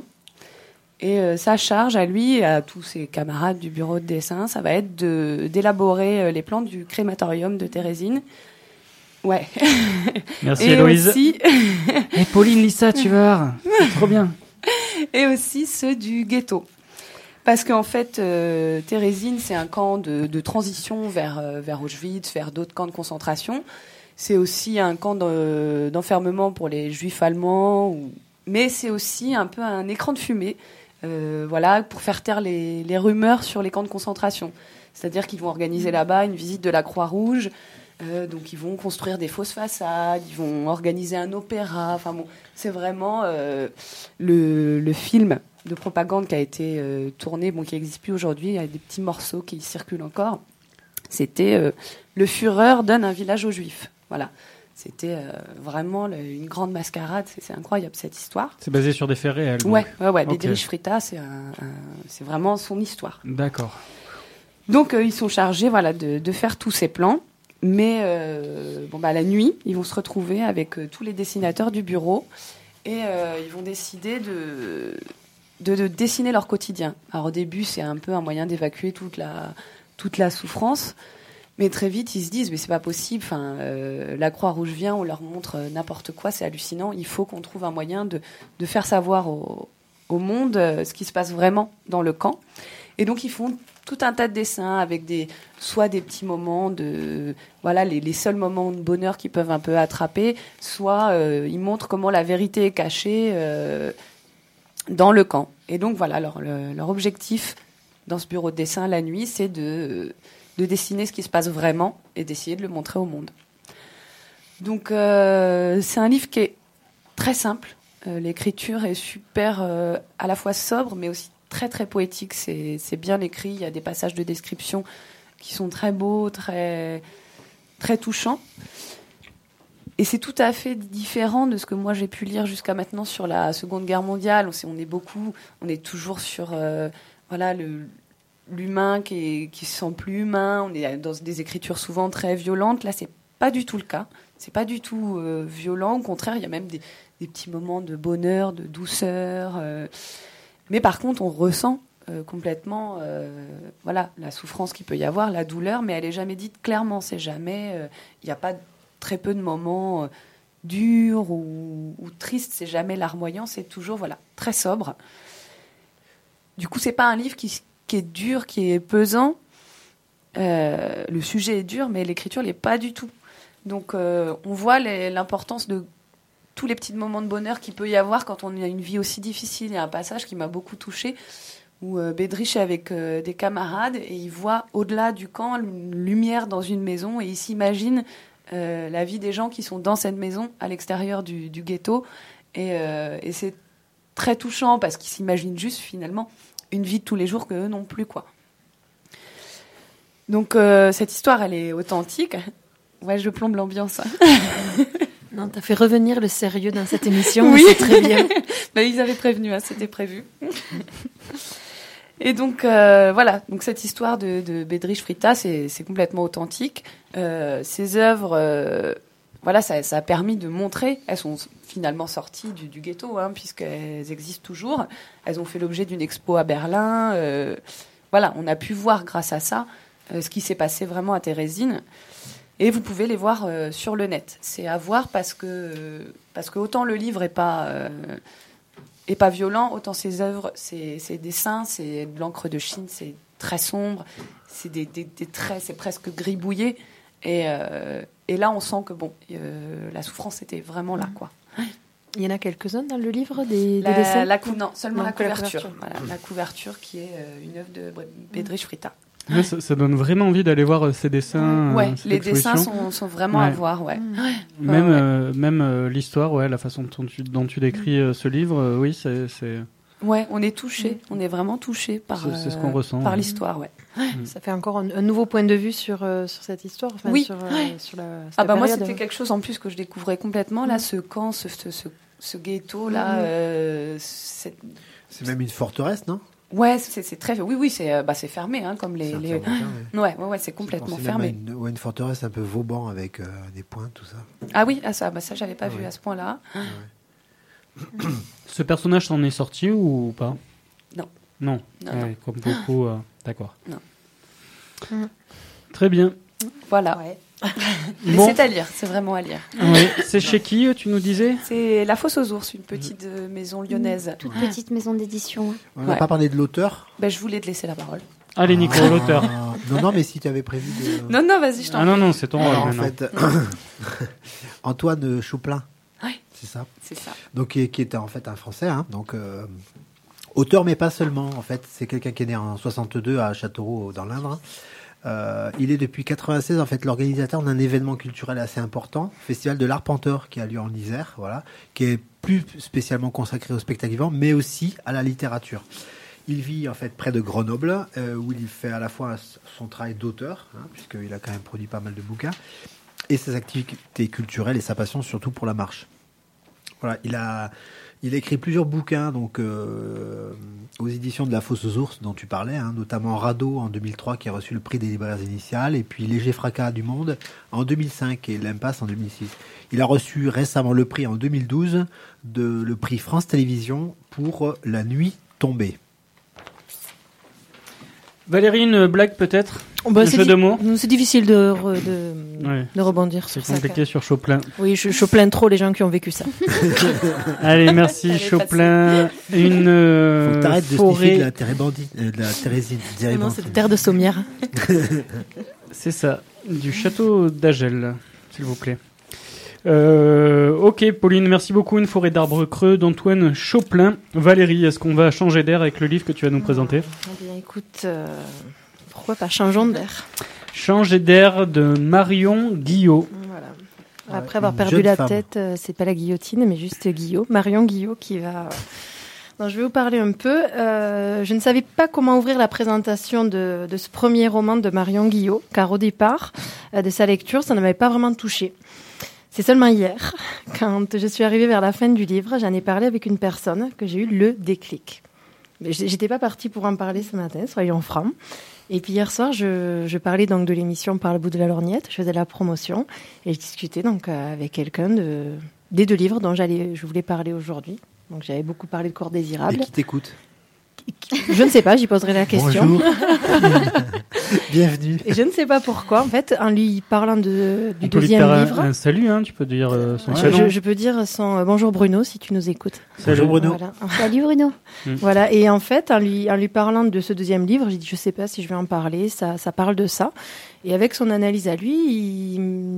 Et euh, sa charge à lui et à tous ses camarades du bureau de dessin, ça va être de, d'élaborer euh, les plans du crématorium de Terezín. Ouais. Merci et Héloïse. Aussi... Et Pauline, lis ça, tu vas voir. C'est trop bien. Et aussi ceux du ghetto. Parce qu'en fait, euh, Terezín, c'est un camp de, de transition vers, euh, vers Auschwitz, vers d'autres camps de concentration. C'est aussi un camp de, d'enfermement pour les juifs allemands. Ou... Mais c'est aussi un peu un écran de fumée, euh, voilà, pour faire taire les, les rumeurs sur les camps de concentration. C'est-à-dire qu'ils vont organiser là-bas une visite de la Croix-Rouge. Euh, donc ils vont construire des fausses façades, ils vont organiser un opéra. Enfin bon, c'est vraiment euh, le, le film de propagande qui a été euh, tourné, bon, qui n'existe plus aujourd'hui. Il y a des petits morceaux qui circulent encore. C'était euh, le Führer donne un village aux Juifs. Voilà. C'était euh, vraiment le, une grande mascarade. C'est, c'est incroyable cette histoire. C'est basé sur des faits réels. donc. Ouais, ouais, ouais. Ok. Bedřich Frita, c'est, un, un, c'est vraiment son histoire. D'accord. Donc euh, ils sont chargés, voilà, de, de faire tous ces plans. Mais euh, bon, bah, la nuit, ils vont se retrouver avec euh, tous les dessinateurs du bureau et euh, ils vont décider de, de, de dessiner leur quotidien. Alors au début, c'est un peu un moyen d'évacuer toute la, toute la souffrance. Mais très vite, ils se disent, mais c'est pas possible. Enfin, euh, la Croix-Rouge vient, on leur montre euh, n'importe quoi, c'est hallucinant. Il faut qu'on trouve un moyen de, de faire savoir au, au monde euh, ce qui se passe vraiment dans le camp. Et donc, ils font tout un tas de dessins avec des, soit des petits moments de, voilà, les, les seuls moments de bonheur qu'ils peuvent un peu attraper, soit euh, ils montrent comment la vérité est cachée euh, dans le camp. Et donc, voilà, leur, le, leur objectif dans ce bureau de dessin la nuit, c'est de, de dessiner ce qui se passe vraiment et d'essayer de le montrer au monde. Donc, euh, c'est un livre qui est très simple. Euh, l'écriture est super, euh, à la fois sobre, mais aussi très très poétique, c'est, c'est bien écrit, il y a des passages de description qui sont très beaux, très, très touchants. Et c'est tout à fait différent de ce que moi j'ai pu lire jusqu'à maintenant sur la Seconde Guerre mondiale. On, sait, on est beaucoup, on est toujours sur euh, voilà, le, l'humain qui, est, qui se sent plus humain, on est dans des écritures souvent très violentes. Là, c'est pas du tout le cas, c'est pas du tout euh, violent, au contraire, il y a même des, des petits moments de bonheur, de douceur... Euh, Mais par contre, on ressent euh, complètement euh, voilà, la souffrance qu'il peut y avoir, la douleur, mais elle n'est jamais dite clairement. C'est jamais, il euh, n'y a pas très peu de moments euh, durs ou, ou tristes. C'est jamais larmoyant. C'est toujours voilà, très sobre. Du coup, c'est pas un livre qui, qui est dur, qui est pesant. Euh, le sujet est dur, mais l'écriture l'est pas du tout. Donc euh, on voit les, l'importance de tous les petits moments de bonheur qu'il peut y avoir quand on a une vie aussi difficile. Il y a un passage qui m'a beaucoup touchée où euh, Bedřich est avec euh, des camarades et il voit au-delà du camp une lumière dans une maison et il s'imagine euh, la vie des gens qui sont dans cette maison à l'extérieur du, du ghetto et, euh, et c'est très touchant parce qu'il s'imagine juste finalement une vie de tous les jours qu'eux non plus, quoi. Donc euh, cette histoire, elle est authentique. Ouais, je plombe l'ambiance. Non, t'as fait revenir le sérieux dans cette émission, oui, c'est très bien. Bah, ils avaient prévenu, hein, c'était prévu. Et donc euh, voilà, donc cette histoire de, de Bedřich Frita, c'est, c'est complètement authentique. Euh, ces œuvres, euh, voilà, ça, ça a permis de montrer. Elles sont finalement sorties du, du ghetto, hein, puisqu'elles existent toujours. Elles ont fait l'objet d'une expo à Berlin. Euh, voilà, on a pu voir grâce à ça euh, ce qui s'est passé vraiment à Térésine. Et vous pouvez les voir euh, sur le net. C'est à voir parce que, parce que autant le livre est pas, euh, est pas violent, autant ses œuvres, ses, ses dessins, c'est de l'encre de Chine, c'est très sombre, c'est des, des, des traits, c'est presque gribouillé. Et, euh, et là, on sent que bon, euh, la souffrance était vraiment là, quoi. Il y en a quelques-uns dans le livre, des, la, des dessins la cou- Non, seulement non, la couverture. couverture. Voilà, la couverture qui est euh, une œuvre de Bedřich Frita. Ouais, ça, ça donne vraiment envie d'aller voir euh, ces dessins. Ouais, euh, cette les dessins exposition. sont, sont vraiment Ouais. à voir, ouais. ouais. Même, Ouais, ouais. euh, même euh, l'histoire, ouais, la façon dont tu, dont tu décris euh, ce livre, euh, oui, c'est, c'est... Ouais, on est touché, on est vraiment touché par, C'est- c'est ce qu'on euh, ressent, par ouais. l'histoire, ouais. Ça fait encore un, un nouveau point de vue sur, euh, sur cette histoire. Enfin, Oui. sur, euh, Ouais. sur la, cette Ah bah moi période. c'était quelque chose en plus que je découvrais complètement là, ce camp, ce, ce, ce, ce ghetto là. Mhm. euh, c'est... C'est même une forteresse, non? Ouais, c'est, c'est très, oui, oui, c'est, euh, bah, c'est fermé, hein, comme les, C'est les... entièrement fermé. Ouais, ouais, ouais, c'est Je complètement pensais même à fermé. Une, ouais, une forteresse un peu Vauban avec euh, des points, tout ça. Ah oui, ah ça, bah ça j'avais pas Ah vu ouais. à ce point-là. Ce personnage s'en est sorti ou pas? Non. Non. Non, Ouais, non. comme beaucoup, euh, d'accord. Non. Mm. Très bien. Voilà. Mais Bon. c'est à lire, c'est vraiment à lire. Ouais. C'est chez qui, tu nous disais? C'est La Fosse aux Ours, une petite euh, maison lyonnaise. Toute petite maison d'édition. On n'a Ouais. pas parlé de l'auteur. Ben, je voulais te laisser la parole. Allez, Nico, Ah. l'auteur. Non, non, mais si tu avais prévu de... Non, non, vas-y, je t'en Ah non, prie. non, c'est ton rôle Alors, en maintenant. fait, Antoine Chauplin. Ouais. C'est ça. C'est ça. Donc, qui, qui était en fait un Français, hein, donc euh, auteur, mais pas seulement. En fait, c'est quelqu'un qui est né en soixante-deux à Châteauroux, dans l'Indre. Euh, il est depuis quatre-vingt-seize en fait l'organisateur d'un événement culturel assez important, Festival de l'Arpenteur, qui a lieu en Isère, voilà, qui est plus spécialement consacré au spectacle vivant, mais aussi à la littérature. Il vit en fait près de Grenoble, euh, où il fait à la fois son travail d'auteur, hein, puisqu'il a quand même produit pas mal de bouquins, et ses activités culturelles et sa passion surtout pour la marche. Voilà, il a, il a écrit plusieurs bouquins donc euh, aux éditions de La Fosse aux Ours dont tu parlais, hein, notamment Radeau en deux mille trois qui a reçu le prix des libraires initiales, et puis Léger Fracas du Monde en deux mille cinq et L'Impasse en deux mille six. Il a reçu récemment le prix en deux mille douze de le prix France Télévisions pour La Nuit tombée. Valérie, une blague peut-être? Oh, bah, Un c'est jeu di- de mots? C'est difficile de, re- de, Ouais. de rebondir C'est sur ça. compliqué sur Chopin. Oui, je, je plains trop les gens qui ont vécu ça. Allez, merci Elle est Chopin. Une euh, Faut que t'arrêtes de forêt. sniffer de la térébandie- euh, de la Thérésine. Non, c'est terre de Sommières. C'est ça, du château d'Agel, s'il vous plaît. Euh, ok, Pauline, merci beaucoup. Une forêt d'arbres creux d'Antoine Chopin. Valérie, est-ce qu'on va changer d'air avec le livre que tu vas nous présenter? Eh bien, écoute, euh, pourquoi pas changeons d'air. Changer d'air de Marion Guillot. Voilà. Après avoir une perdu jeune la femme. tête, euh, c'est pas la guillotine, mais juste Guillot, Marion Guillot qui va. euh, Non, je vais vous parler un peu. Euh, je ne savais pas comment ouvrir la présentation de, de ce premier roman de Marion Guillot, car au départ euh, de sa lecture, ça ne m'avait pas vraiment touchée. C'est seulement hier, quand je suis arrivée vers la fin du livre, j'en ai parlé avec une personne que j'ai eu le déclic. Mais j'- j'étais pas partie pour en parler ce matin, soyons francs. Et puis hier soir, je, je parlais donc de l'émission Par le bout de la lorgnette, je faisais la promotion et je discutais donc euh, avec quelqu'un de, des deux livres dont j'allais, je voulais parler aujourd'hui. Donc j'avais beaucoup parlé de Corps désirable. Et qui t'écoute? Je ne sais pas, j'y poserai la question. Bonjour. Bienvenue. Et je ne sais pas pourquoi, en fait, en lui parlant de, du On peut lui deuxième faire un- livre. un, salut, hein, tu peux dire euh, son Je, prénom. je- je peux dire son euh, bonjour Bruno si tu nous écoutes. Salut. Bonjour Bruno. Voilà. Salut Bruno. Mm. Voilà. Et en fait, en lui, en lui parlant de ce deuxième livre, j'ai dit je sais pas si je vais en parler. Ça, ça parle de ça. Et avec son analyse à lui, il,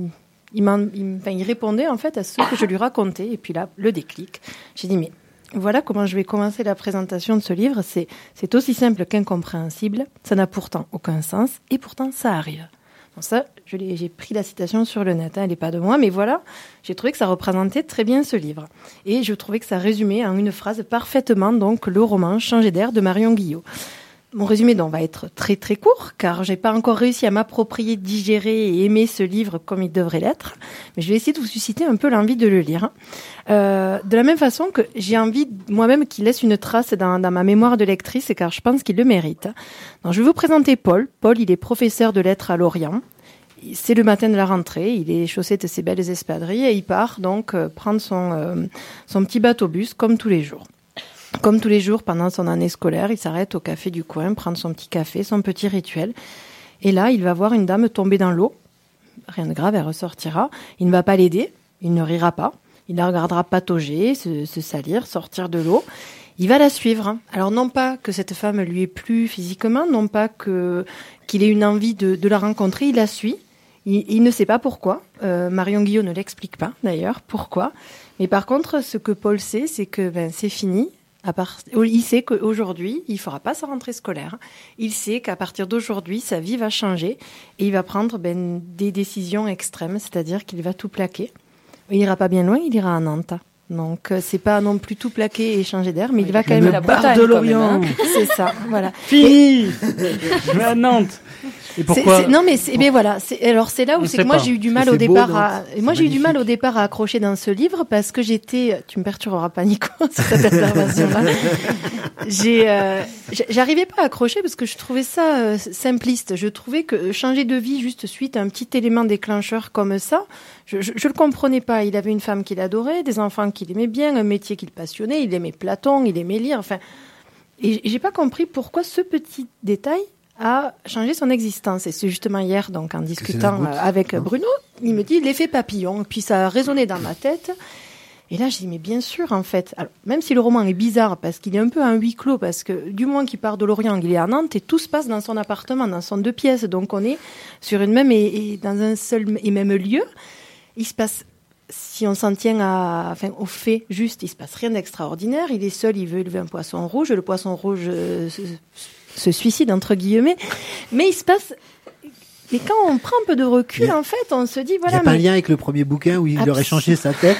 Il, m'en, il, m- enfin, il répondait en fait à ce que je lui racontais. Et puis là, le déclic. J'ai dit, mais voilà comment je vais commencer la présentation de ce livre. C'est, c'est aussi simple qu'incompréhensible. Ça n'a pourtant aucun sens. Et pourtant, ça arrive. Bon, ça, je l'ai, j'ai pris la citation sur le net. Hein, elle n'est pas de moi. Mais voilà, j'ai trouvé que ça représentait très bien ce livre. Et je trouvais que ça résumait en une phrase parfaitement donc, le roman Changer d'air de Marion Guillot. Mon résumé donc, va être très très court, car j'ai pas encore réussi à m'approprier, digérer et aimer ce livre comme il devrait l'être. Mais je vais essayer de vous susciter un peu l'envie de le lire. Euh, de la même façon que j'ai envie moi-même qu'il laisse une trace dans, dans ma mémoire de lectrice, car je pense qu'il le mérite. Donc, je vais vous présenter Paul. Paul, il est professeur de lettres à Lorient. C'est le matin de la rentrée, il est chaussé de ses belles espadrilles et il part donc euh, prendre son, euh, son petit bateau-bus comme tous les jours. Comme tous les jours, pendant son année scolaire, il s'arrête au café du coin, prendre son petit café, son petit rituel. Et là, il va voir une dame tomber dans l'eau. Rien de grave, elle ressortira. Il ne va pas l'aider, il ne rira pas. Il la regardera patauger, se, se salir, sortir de l'eau. Il va la suivre. Alors non pas que cette femme lui ait plu physiquement, non pas que qu'il ait une envie de, de la rencontrer, il la suit. Il, il ne sait pas pourquoi. Euh, Marion Guillot ne l'explique pas, d'ailleurs, pourquoi. Mais par contre, ce que Paul sait, c'est que ben, c'est fini. À part... Il sait qu'aujourd'hui, il ne fera pas sa rentrée scolaire. Il sait qu'à partir d'aujourd'hui, sa vie va changer et il va prendre ben, des décisions extrêmes, c'est-à-dire qu'il va tout plaquer. Il n'ira pas bien loin, il ira à Nantes. Donc, euh, c'est pas non plus tout plaquer et changer d'air, mais il va quand même... La barre de l'Orient. C'est ça, voilà. Fini. Je vais à Nantes. Et pourquoi c'est, c'est, non mais c'est, mais voilà, c'est, alors c'est là où On c'est sait que moi pas. j'ai eu du mal C'est au beau, départ non à, C'est moi j'ai eu du magnifique. mal au départ à accrocher dans ce livre parce que j'étais, tu me perturberas pas Nico, sur cette intervention-là. J'ai, euh, j'arrivais pas à accrocher parce que je trouvais ça euh, simpliste. Je trouvais que changer de vie juste suite à un petit élément déclencheur comme ça, je, je, je le comprenais pas. Il avait une femme qu'il adorait, des enfants qu'il aimait bien, un métier qu'il passionnait, il aimait Platon, il aimait lire, enfin, et j'ai pas compris pourquoi ce petit détail a changé son existence. Et c'est justement hier, donc, en discutant euh, avec Bruno, il me dit l'effet papillon. Puis ça a résonné dans ma tête. Et là, j'ai dit, mais bien sûr, en fait. Alors, même si le roman est bizarre, parce qu'il est un peu un huis clos, parce que du moment qu'il part de Lorient, il est à Nantes, et tout se passe dans son appartement, dans son deux pièces. Donc, on est sur une même et, et dans un seul et même lieu. Il se passe, si on s'en tient à, enfin, au fait juste, il se passe rien d'extraordinaire. Il est seul, il veut élever un poisson rouge. Le poisson rouge euh, se, se suicide, entre guillemets. Mais il se passe... Et quand on prend un peu de recul, a, en fait, on se dit, voilà... Il n'y a pas mais... un lien avec le premier bouquin où il Abs- aurait changé sa tête?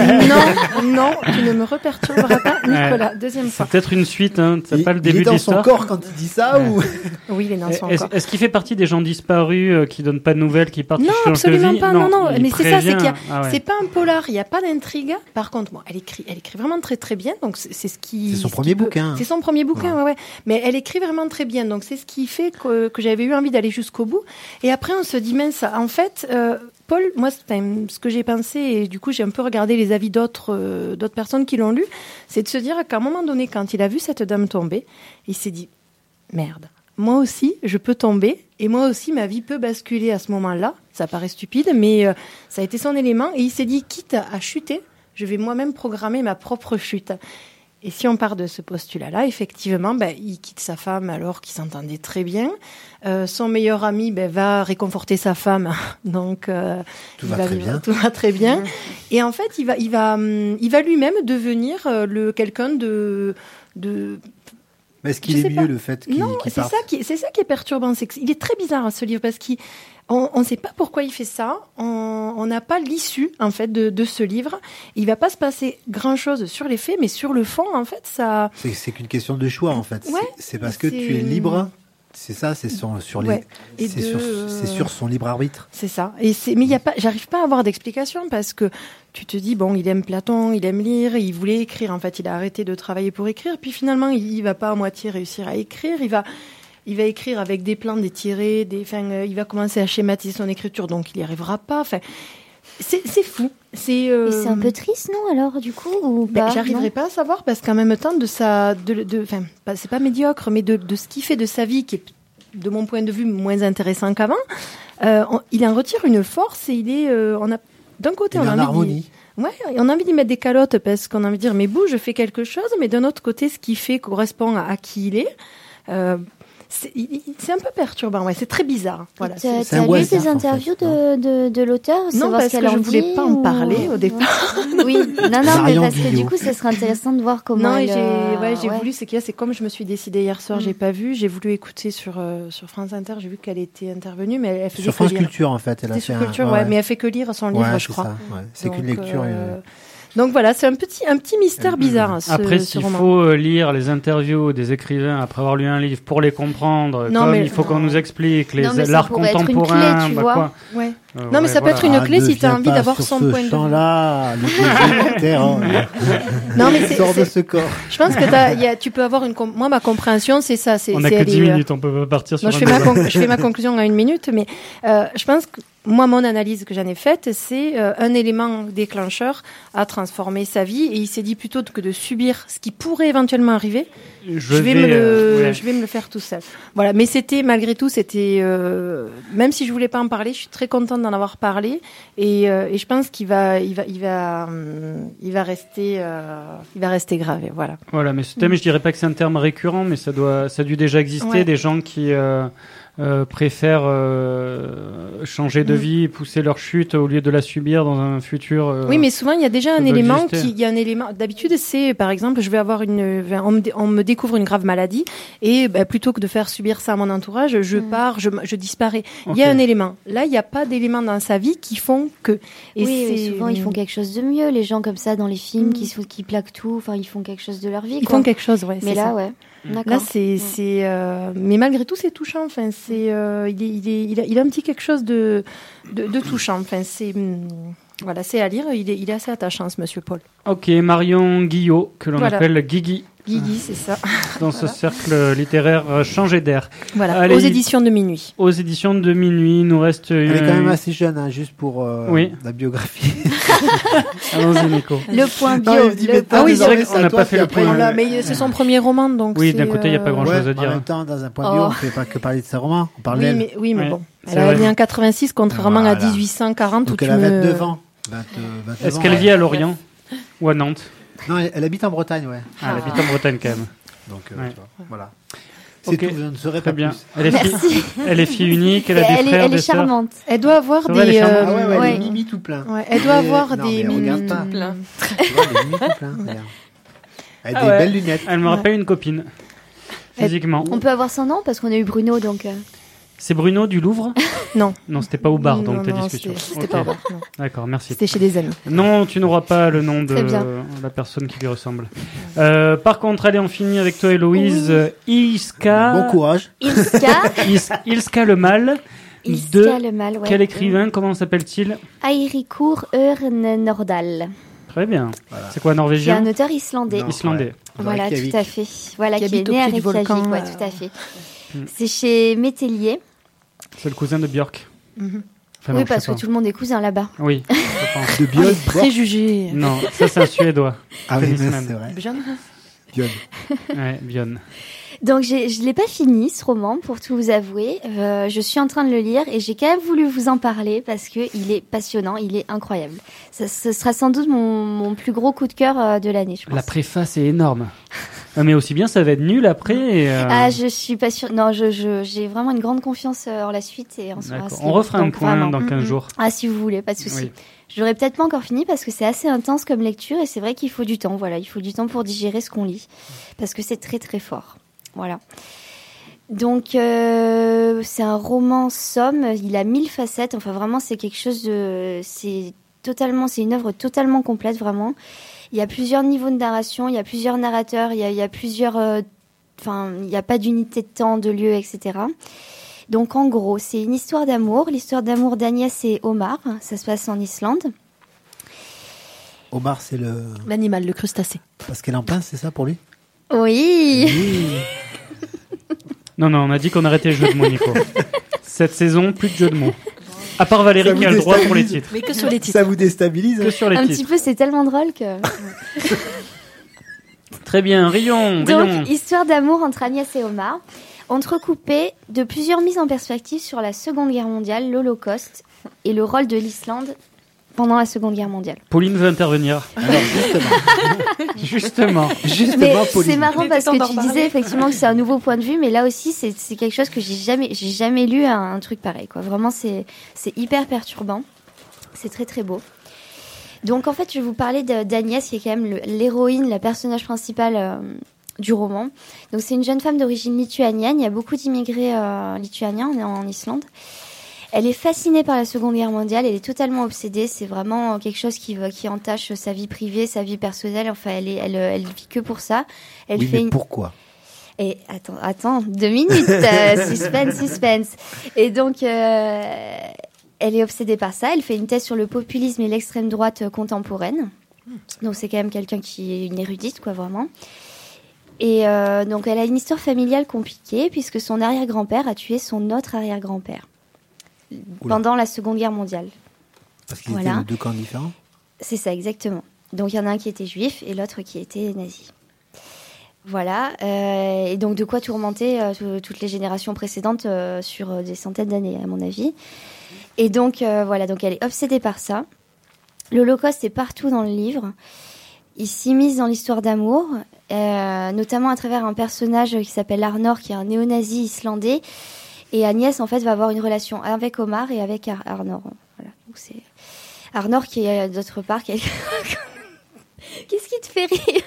Non, non, tu ne me reperturberas pas, Nicolas. Deuxième fois. C'est peut-être une suite, hein. C'est il, pas le il début est de dans l'histoire. son corps quand il dit ça ou... Oui, il est dans son est-ce, corps. Est-ce qu'il fait partie des gens disparus euh, qui donnent pas de nouvelles, qui partent Non, qui changent de absolument vie pas. Non, non. il Mais c'est ça, c'est prévient. qu'il y a, Ah ouais. c'est pas un polar. Il n'y a pas d'intrigue. Par contre, bon, elle écrit, elle écrit vraiment très très bien. Donc c'est, c'est ce qui. C'est son ce premier qui peut- bouquin. C'est son premier bouquin, ouais. ouais, ouais. Mais elle écrit vraiment très bien. Donc c'est ce qui fait que, que j'avais eu envie d'aller jusqu'au bout. Et après, on se dit mince. En fait, euh, Paul, moi, c'est, enfin, ce que j'ai pensé, et du coup, j'ai un peu regardé les avis d'autres euh, d'autres personnes qui l'ont lu, c'est de se dire qu'à un moment donné, quand il a vu cette dame tomber, il s'est dit merde. Moi aussi, je peux tomber, et moi aussi, ma vie peut basculer à ce moment-là. Ça paraît stupide, mais euh, ça a été son élément. Et il s'est dit, quitte à, à chuter, je vais moi-même programmer ma propre chute. Et si on part de ce postulat-là, effectivement, ben, il quitte sa femme alors qu'il s'entendait très bien. Euh, son meilleur ami ben, va réconforter sa femme, donc euh, Tout il va va très vivre- bien. tout va très bien. Et en fait, il va, il va, hum, il va lui-même devenir euh, le quelqu'un de, de Mais est-ce qu'il Je est sais mieux pas. le fait qu'il, Non, qu'il c'est parte ça qui, c'est ça qui est perturbant. C'est qu'il est très bizarre ce livre parce qu'il, on ne sait pas pourquoi il fait ça. On on n'a pas l'issue en fait de, de ce livre. Il va pas se passer grand chose sur les faits, mais sur le fond, en fait, ça. C'est, c'est qu'une question de choix en fait. Ouais, c'est, c'est parce que c'est- tu es libre. C'est ça, c'est son, sur les, Ouais. Et c'est, de- sur, c'est sur son libre arbitre. C'est ça. Et c'est, mais il y a pas, j'arrive pas à avoir d'explication parce que tu te dis bon, il aime Platon, il aime lire, il voulait écrire. En fait, il a arrêté de travailler pour écrire. Puis finalement, il, il va pas à moitié réussir à écrire. Il va, il va écrire avec des plans, des tirés, des, enfin, euh, il va commencer à schématiser son écriture, donc il y arrivera pas. Enfin, c'est, c'est fou. C'est, euh, Et c'est un peu triste, non, alors, du coup, ou ben, pas j'arriverai non pas à savoir parce qu'en même temps de sa, de, de, enfin, pas- c'est pas médiocre, mais de, de ce qu'il fait de sa vie qui est de mon point de vue moins intéressant qu'avant, euh, on- il en retire une force et il est, euh, on a d'un côté Il est on a en envie harmonie. d'y- ouais, on a envie d'y mettre des calottes parce qu'on a envie de dire mais bouge, je fais quelque chose, mais d'un autre côté ce qu'il fait correspond à, à qui il est. Euh, C'est, c'est un peu perturbant, ouais, c'est très bizarre. Voilà. T'as, C'est, t'as lu des interviews en fait, de, de, de l'auteur? Non, parce que je voulais pas en parler au départ. Oui, non, non, mais parce que du coup, ça serait intéressant de voir comment. Non, elle, et j'ai, euh, ouais, j'ai ouais. voulu, c'est qu'il y a, c'est comme je me suis décidée hier soir, Mm. j'ai pas vu, j'ai voulu écouter sur, euh, sur France Inter, j'ai vu qu'elle était intervenue, mais elle faisait Sur que France lire. Culture, en fait, elle a C'était fait sur un- Culture, ouais, ouais, ouais. mais elle fait que lire son livre, Ouais, je c'est crois. ça, ouais. C'est qu'une Donc, lecture, euh, Donc voilà, c'est un petit, un petit mystère bizarre, ce, Après, ce s'il roman. faut euh, lire les interviews des écrivains après avoir lu un livre pour les comprendre, Non, comme mais- il faut qu'on nous explique les Non, mais ça l'art pourrait être une contemporain, clé, tu bah vois. quoi. Ouais. Euh, Non, mais ouais, ça peut voilà. être une clé si tu as deviens envie pas d'avoir sur son ce point de vue. champ-là, le terrain. Non, mais c'est, Sors de c'est- ce corps. Je pense que t'as, y a, tu peux avoir une. Com- Moi, ma compréhension, c'est ça. C'est, On c'est a que elle dix est, euh, minutes, on peut pas partir sur Non, je un fais, ma débat. con- je fais ma conclusion à une minute, mais euh, je pense que moi, mon analyse que j'en ai faite, c'est euh, un élément déclencheur à transformer sa vie, et il s'est dit plutôt que de subir ce qui pourrait éventuellement arriver, Je je, vais, vais, me le, euh, ouais. je vais me le faire tout seul. Voilà, mais c'était malgré tout, c'était euh, même si je voulais pas en parler, je suis très contente d'en avoir parlé, et, euh, et je pense qu'il va, il va, il va, hum, il va rester, euh, il va rester gravé. Voilà. Voilà, mais ce thème, je dirais pas que c'est un terme récurrent, mais ça doit, ça a dû déjà exister, Ouais. des gens qui euh, euh, préfèrent euh, changer de Mm. vie et pousser leur chute au lieu de la subir dans un futur. euh, Oui, mais souvent il y a déjà ça un doit élément exister. qui, il y a un élément. D'habitude, c'est par exemple, je vais avoir une, on me, dé- on me découvre une grave maladie et bah, plutôt que de faire subir ça à mon entourage, je pars, je, je disparais. Il y a Ok. un élément. Là, il n'y a pas d'éléments dans sa vie qui font que. Et oui, mais c'est- souvent ils font quelque chose de mieux. Les gens comme ça dans les films qui, sont- qui plaquent tout, enfin ils font quelque chose de leur vie. Ils quoi. font quelque chose, ouais. Mais c'est là, ça. ouais. D'accord. Là, c'est, c'est, euh, mais malgré tout, c'est touchant. Enfin, c'est, euh, il, est, il, est, il, a, il a un petit quelque chose de, de, de touchant. Enfin, c'est, hum, voilà, c'est à lire. Il est, il est assez attachant, ce Monsieur Paul. Ok, Marion Guillot, que l'on Voilà. appelle Guigui. Guigui, c'est ça. Dans ce cercle littéraire euh, Changé d'air. Voilà, Allez, aux éditions de minuit. Aux éditions de minuit, il nous reste. Elle est une- quand même assez jeune, hein, juste pour euh, Oui. la biographie. Allons-y, Nico. Le point bio. Non, il me dit, le mais point t'as oui, raison, c'est vrai mais qu'on c'est à n'a toi, pas fait puis le après, point. euh, Voilà, mais c'est son premier roman, donc. Oui, c'est, d'un côté, il y a pas euh, grand-chose ouais, à dire. En même temps, dans un point bio, Oh. on ne fait pas que parler de ses romans. On parle Oui, d'elle. mais, oui, mais Ouais, bon. c'est Elle a vrai. né en quatre-vingt-six, contrairement Voilà. à dix-huit cent quarante où Donc tu elle a me... vingt-deux ans. vingt, vingt-neuf Est-ce ans, qu'elle ouais. vit à Lorient ou à Nantes? Non, elle, elle habite en Bretagne, ouais. Ah, elle habite en Bretagne quand même. Donc, euh, Ouais. tu vois, voilà. C'est Ok. tout, je ne saurais Très pas bien. plus. Elle est, Merci. fille, elle est fille unique, elle a Et des elle, est, frères, elle des est sœurs. charmante. Elle doit avoir C'est vrai, elle est des... charmante. Ah ouais, ouais, Ouais. elle est mimi tout plein. Ouais, elle doit Mais- avoir non, des mais regarde mimi- pas. Plein. Tu vois, elle est mimi tout plein. regarde. Elle a Ah des ouais. belles lunettes. Elle me rappelle une copine. Physiquement. On peut avoir son nom parce qu'on a eu Bruno, donc. euh, C'est Bruno du Louvre? Non. Non, c'était pas au bar, donc Non, tes non, discussions. c'était- c'était Ok. pas au bar, non. D'accord, merci. C'était chez des amis. Non, tu n'auras pas le nom de Très bien. la personne qui lui ressemble. Euh, par contre, allez, on finit avec toi, Héloïse. Ilska. Bon courage. Ilska. Is- Ilska le mal. Ilska de le mal, ouais. quel écrivain? Comment s'appelle-t-il? Eirikur Örn Nordahl. Très bien. C'est quoi, C'est norvégien? un auteur islandais. Non. Islandais. Ouais. Voilà, Reykjavik. tout à fait. Voilà, Qui qui, est habite au né à pied du Reykjavik, volcan, ouais, euh, tout à fait. Mm. C'est chez Métellier. C'est le cousin de Björk. Mhm. Enfin, non, oui, je parce sais que pas. tout le monde est cousin là-bas. Oui, je pense. De Björn. Préjugés. Non, ça c'est un Suédois. Ah oui, mais Tennisman. c'est vrai. Björn. Björn. Ouais, Björn. Donc j'ai- je ne l'ai pas fini ce roman, pour tout vous avouer. Euh, je suis en train de le lire et j'ai quand même voulu vous en parler parce qu'il est passionnant, il est incroyable. Ça, ce sera sans doute mon, mon plus gros coup de cœur euh, de l'année, je pense. La préface est énorme. Ah, mais aussi bien, ça va être nul après. et, euh, Ah, je suis pas sûre. Non, je, je, j'ai vraiment une grande confiance euh, en la suite et en ce D'accord. moment, On refera un donc point vraiment. dans quinze Mm, mm. jours. Ah, si vous voulez, pas de souci. Oui. Je l'aurais peut-être pas encore fini parce que c'est assez intense comme lecture et c'est vrai qu'il faut du temps. Voilà, il faut du temps pour digérer ce qu'on lit parce que c'est très très fort. Voilà. Donc euh, c'est un roman somme. Il a mille facettes. Enfin vraiment, c'est quelque chose de, c'est totalement, c'est une œuvre totalement complète vraiment. Il y a plusieurs niveaux de narration. Il y a plusieurs narrateurs. Il y a, il y a plusieurs, euh, enfin, il n'y a pas d'unité de temps, de lieu, et cetera. Donc en gros, c'est une histoire d'amour, l'histoire d'amour d'Agnès et Omar. Ça se passe en Islande. Omar, c'est le. L'animal, le crustacé. Parce qu'elle est en plein, c'est ça pour lui? Oui. Oui. Non, non, on a dit qu'on arrêtait les jeux de mots, Nico. Cette saison, plus de jeux de mots. À part Valérie Ça vous qui a le droit pour les déstabilise. titres. Mais que sur les titres. Ça vous déstabilise? Que sur les Un titres. petit peu, c'est tellement drôle que... Très bien, Rion, Rion. Donc, histoire d'amour entre Agnès et Omar, entrecoupée de plusieurs mises en perspective sur la Seconde Guerre mondiale, l'Holocauste et le rôle de l'Islande pendant la Seconde Guerre mondiale. Pauline veut intervenir. Alors justement, Justement. justement, Mais Pauline. c'est marrant Il parce était temps que d'en tu parler. disais effectivement que c'est un nouveau point de vue, mais là aussi c'est c'est quelque chose que j'ai jamais j'ai jamais lu un, un truc pareil quoi. Vraiment c'est c'est hyper perturbant. C'est très très beau. Donc en fait je vais vous parler de- d'Agnès qui est quand même le- l'héroïne, la personnage principale euh, du roman. Donc c'est une jeune femme d'origine lituanienne. Il y a beaucoup d'immigrés euh, lituaniens en, en Islande. Elle est fascinée par la Seconde Guerre mondiale, elle est totalement obsédée, c'est vraiment quelque chose qui, va- qui entache sa vie privée, sa vie personnelle, enfin elle, est, elle, elle vit que pour ça. Elle Oui, fait mais une... pourquoi? Et attends, attends, deux minutes, euh, suspense, suspense. Et donc, euh, elle est obsédée par ça, elle fait une thèse sur le populisme et l'extrême droite euh, contemporaine. Donc c'est quand même quelqu'un qui est une érudite, quoi, vraiment. Et euh, donc elle a une histoire familiale compliquée, puisque son arrière-grand-père a tué son autre arrière-grand-père. Oula. Pendant la Seconde Guerre mondiale. Parce qu'ils Voilà. étaient de deux camps différents. C'est ça, exactement. Donc il y en a un qui était juif et l'autre qui était nazi. Voilà. Euh, et donc de quoi tourmenter euh, t- toutes les générations précédentes euh, sur euh, des centaines d'années, à mon avis. Et donc euh, voilà, donc elle est obsédée par ça. L'Holocauste est partout dans le livre. Il s'immisce dans l'histoire d'amour, euh, notamment à travers un personnage qui s'appelle Arnor, qui est un néo-nazi islandais. Et Agnès, en fait, va avoir une relation avec Omar et avec Ar- Arnor. Voilà. Donc c'est Arnor qui est d'autre part. Qui est... Qu'est-ce qui te fait rire?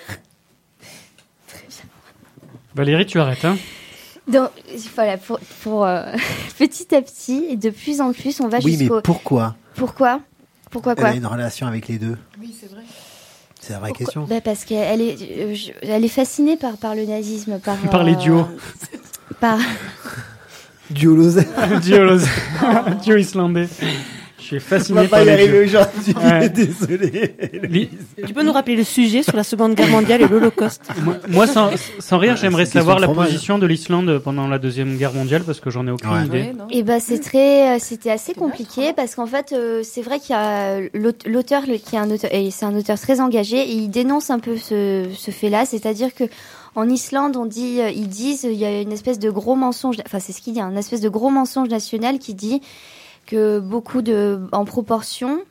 Valérie, tu arrêtes, hein? Donc voilà, pour, pour euh, petit à petit et de plus en plus, on va Oui, jusqu'au. mais pourquoi? Pourquoi? Pourquoi Elle quoi? a une relation avec les deux. Oui, c'est vrai. C'est la vraie Pourquoi question. Bah parce qu'elle est, euh, je- elle est fascinée par par le nazisme, par Par les euh, duos. par. Duo Lausanne. Dieu, l'os- Dieu islandais. Je suis On va fasciné pas par y les arriver dieux. aujourd'hui, Ouais. désolé. Li- Tu peux nous rappeler le sujet sur la Seconde Guerre mondiale et l'Holocauste? Moi, moi, sans, sans rire, Ouais, j'aimerais c'est une savoir question la de fromage. position de l'Islande pendant la Deuxième Guerre mondiale parce que j'en ai aucune Ouais. idée. Ouais, non. Et ben c'est très, euh, c'était assez compliqué parce qu'en fait euh, c'est vrai qu'il y a l'aute- l'auteur le- qui est un auteur, et c'est un auteur très engagé et il dénonce un peu ce, ce fait-là, c'est-à-dire que en Islande on dit, euh, ils disent, il y a une espèce de gros mensonge, enfin c'est ce qu'il dit, un espèce de gros mensonge national qui dit que beaucoup de, en proportion,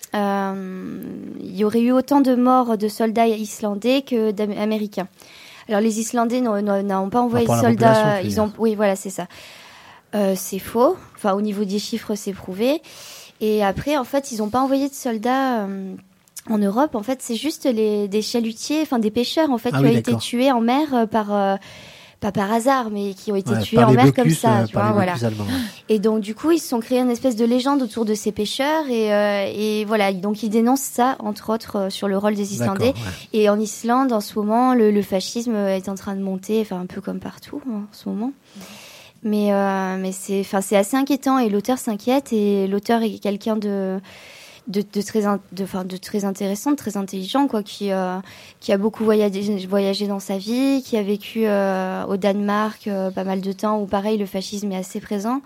euh, il y aurait eu autant de morts de soldats islandais que d'Américains. Alors les Islandais n'ont n'ont- n'ont pas envoyé de rapport à la soldats, population, tu veux ils ont, oui voilà c'est ça. Euh, c'est faux. Enfin, au niveau des chiffres, c'est prouvé. Et après, en fait, ils n'ont pas envoyé de soldats euh, en Europe. En fait, c'est juste les, des chalutiers, enfin des pêcheurs, en fait, Ah qui oui, ont été d'accord. tués en mer euh, par, euh, pas par hasard, mais qui ont été Ouais, tués par en les mer comme blocus, ça. euh, Tu par vois, les voilà. blocus allemands, ouais. Et donc, du coup, ils se sont créés une espèce de légende autour de ces pêcheurs. Et, euh, et voilà, donc ils dénoncent ça, entre autres, euh, sur le rôle des Islandais. D'accord, ouais. Et en Islande, en ce moment, le, le fascisme est en train de monter, enfin un peu comme partout hein, en ce moment. Mais, euh, mais c'est, enfin, c'est assez inquiétant et l'auteur s'inquiète et l'auteur est quelqu'un de, de, de très, in- de, enfin, de très intéressant, de très intelligent, quoi, qui, euh, qui a beaucoup voyagé, voyagé dans sa vie, qui a vécu euh, au Danemark euh, pas mal de temps où pareil le fascisme est assez présent.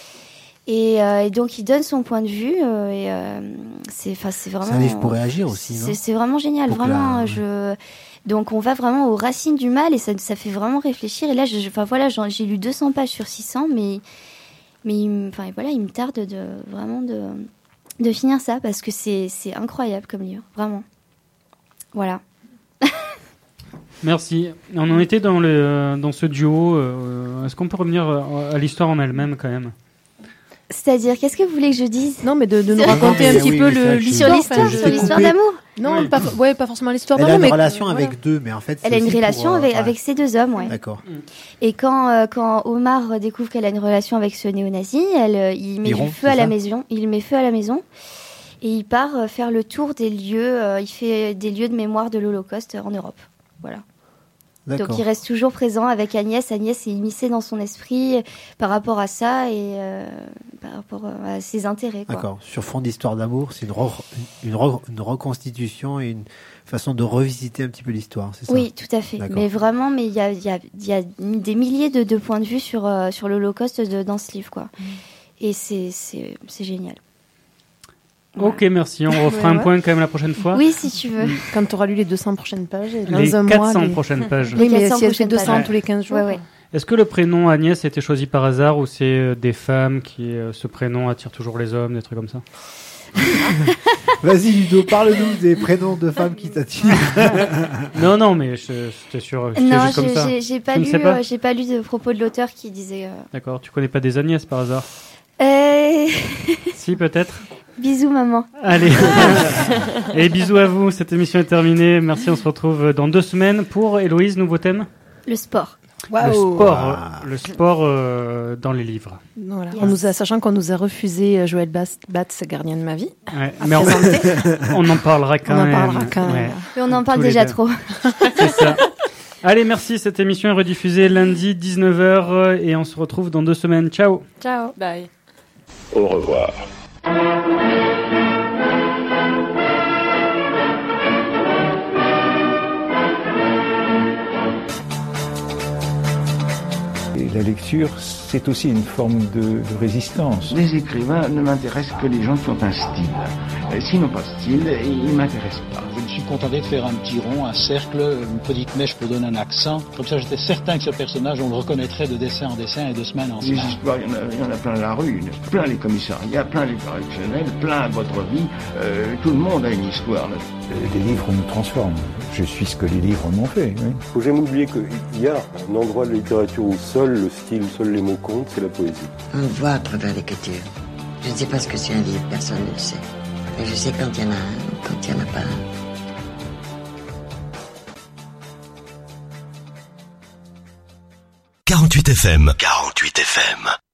Et, euh, et donc il donne son point de vue euh, et euh, c'est, enfin, c'est vraiment. C'est un livre pour réagir aussi, non? C'est, c'est vraiment génial, Pour que vraiment. la- Je donc on va vraiment aux racines du mal et ça, ça fait vraiment réfléchir. Et là, je, je- enfin voilà, j'en- j'ai lu deux cents pages sur six cents, mais mais il me- enfin voilà, il me tarde de vraiment de de finir ça parce que c'est c'est incroyable comme livre, vraiment. Voilà. Merci. On en était dans, le, dans ce duo. euh, Est-ce qu'on peut revenir à à l'histoire en elle-même quand même? C'est-à-dire, qu'est-ce que vous voulez que je dise? Non, mais de, de nous Sur- raconter Non, mais un petit oui, peu mais ça, le, je- l'histoire. Sur l'histoire, enfin, je- sur l'histoire coupé. d'amour. Non, Oui. pas, ouais, pas forcément l'histoire Elle a d'amour, une mais relation voilà. avec deux, mais en fait, c'est Elle a une aussi relation pour, euh, avec, voilà. avec ces deux hommes, ouais. D'accord. Et quand, euh, quand Omar découvre qu'elle a une relation avec ce néo-nazi, elle, euh, il met Il du rompt, feu c'est à la ça maison. Il met feu à la maison et il part euh, faire le tour des lieux. euh, il fait des lieux de mémoire de l'Holocauste en Europe. Voilà. D'accord. Donc il reste toujours présent avec Agnès. Agnès est immiscée dans son esprit par rapport à ça et euh, par rapport à ses intérêts. Quoi. D'accord. Sur fond d'histoire d'amour, c'est une, re- une, re- une reconstitution et une façon de revisiter un petit peu l'histoire, c'est ça? Oui, tout à fait. D'accord. Mais vraiment, mais il y a, il y, a, il y a des milliers de, de points de vue sur, euh, sur l'Holocauste de, dans ce livre. Quoi. Mmh. Et c'est, c'est, c'est génial. Ok, merci. On refera Ouais, un ouais. point quand même la prochaine fois. Oui, si tu veux. Quand tu auras lu les deux cents prochaines pages, et dans Les un quatre mois, cents les- prochaines pages. Oui, mais quatre cents si elle fait prochaines deux cents pages. tous les quinze jours. Ouais, ouais. Est-ce que le prénom Agnès a été choisi par hasard ou c'est euh, des femmes qui, euh, ce prénom attire toujours les hommes, des trucs comme ça? Vas-y Ludo, parle-nous des prénoms de femmes qui t'attirent. Non, non, mais je, j'étais sûr. J'étais Non, juste comme j'ai, ça. j'ai, j'ai pas Tu ne lu, sais pas euh, j'ai pas lu de propos de l'auteur qui disait. Euh... D'accord, tu connais pas des Agnès par hasard? Euh... Si, peut-être. Bisous maman. Allez. Et bisous à vous, cette émission est terminée. Merci, on se retrouve dans deux semaines pour, Héloïse, nouveau thème? Le sport. Wow. Le sport, euh, le sport euh, dans les livres. Voilà. Yes. On nous a, sachant qu'on nous a refusé euh, Joël Batz, Batz, gardien de ma vie. Ouais, mais on, on en parlera quand on même. On en parlera quand même. Ouais. Et on en parle Tous déjà deux. trop. C'est ça. Allez, merci. Cette émission est rediffusée lundi dix-neuf heures et on se retrouve dans deux semaines. Ciao. Ciao. Bye. Au revoir. Et la lecture, c'est aussi une forme de, de résistance. Les écrivains ne m'intéressent que les gens qui ont un style. Euh, S'ils n'ont pas de style, ils ne m'intéressent pas. Je me suis contenté de faire un petit rond, un cercle, une petite mèche pour donner un accent. Comme ça, j'étais certain que ce personnage, on le reconnaîtrait de dessin en dessin et de semaine en Les semaine. histoires, il y, en a, il y en a plein la rue, plein les commissariats, plein les correctionnels, plein votre vie. Euh, tout le monde a une histoire. Les livres nous transforment. Je suis ce que les livres m'ont fait. Oui. Faut jamais oublier qu'il y a un endroit de la littérature où seul le style, seuls les mots comptent, c'est la poésie. On le voit à travers l'écriture. Je ne sais pas ce que c'est un livre, personne ne le sait. Mais je sais quand il y en a un, quand il n'y en a pas un. quarante-huit F M. quarante-huit F M.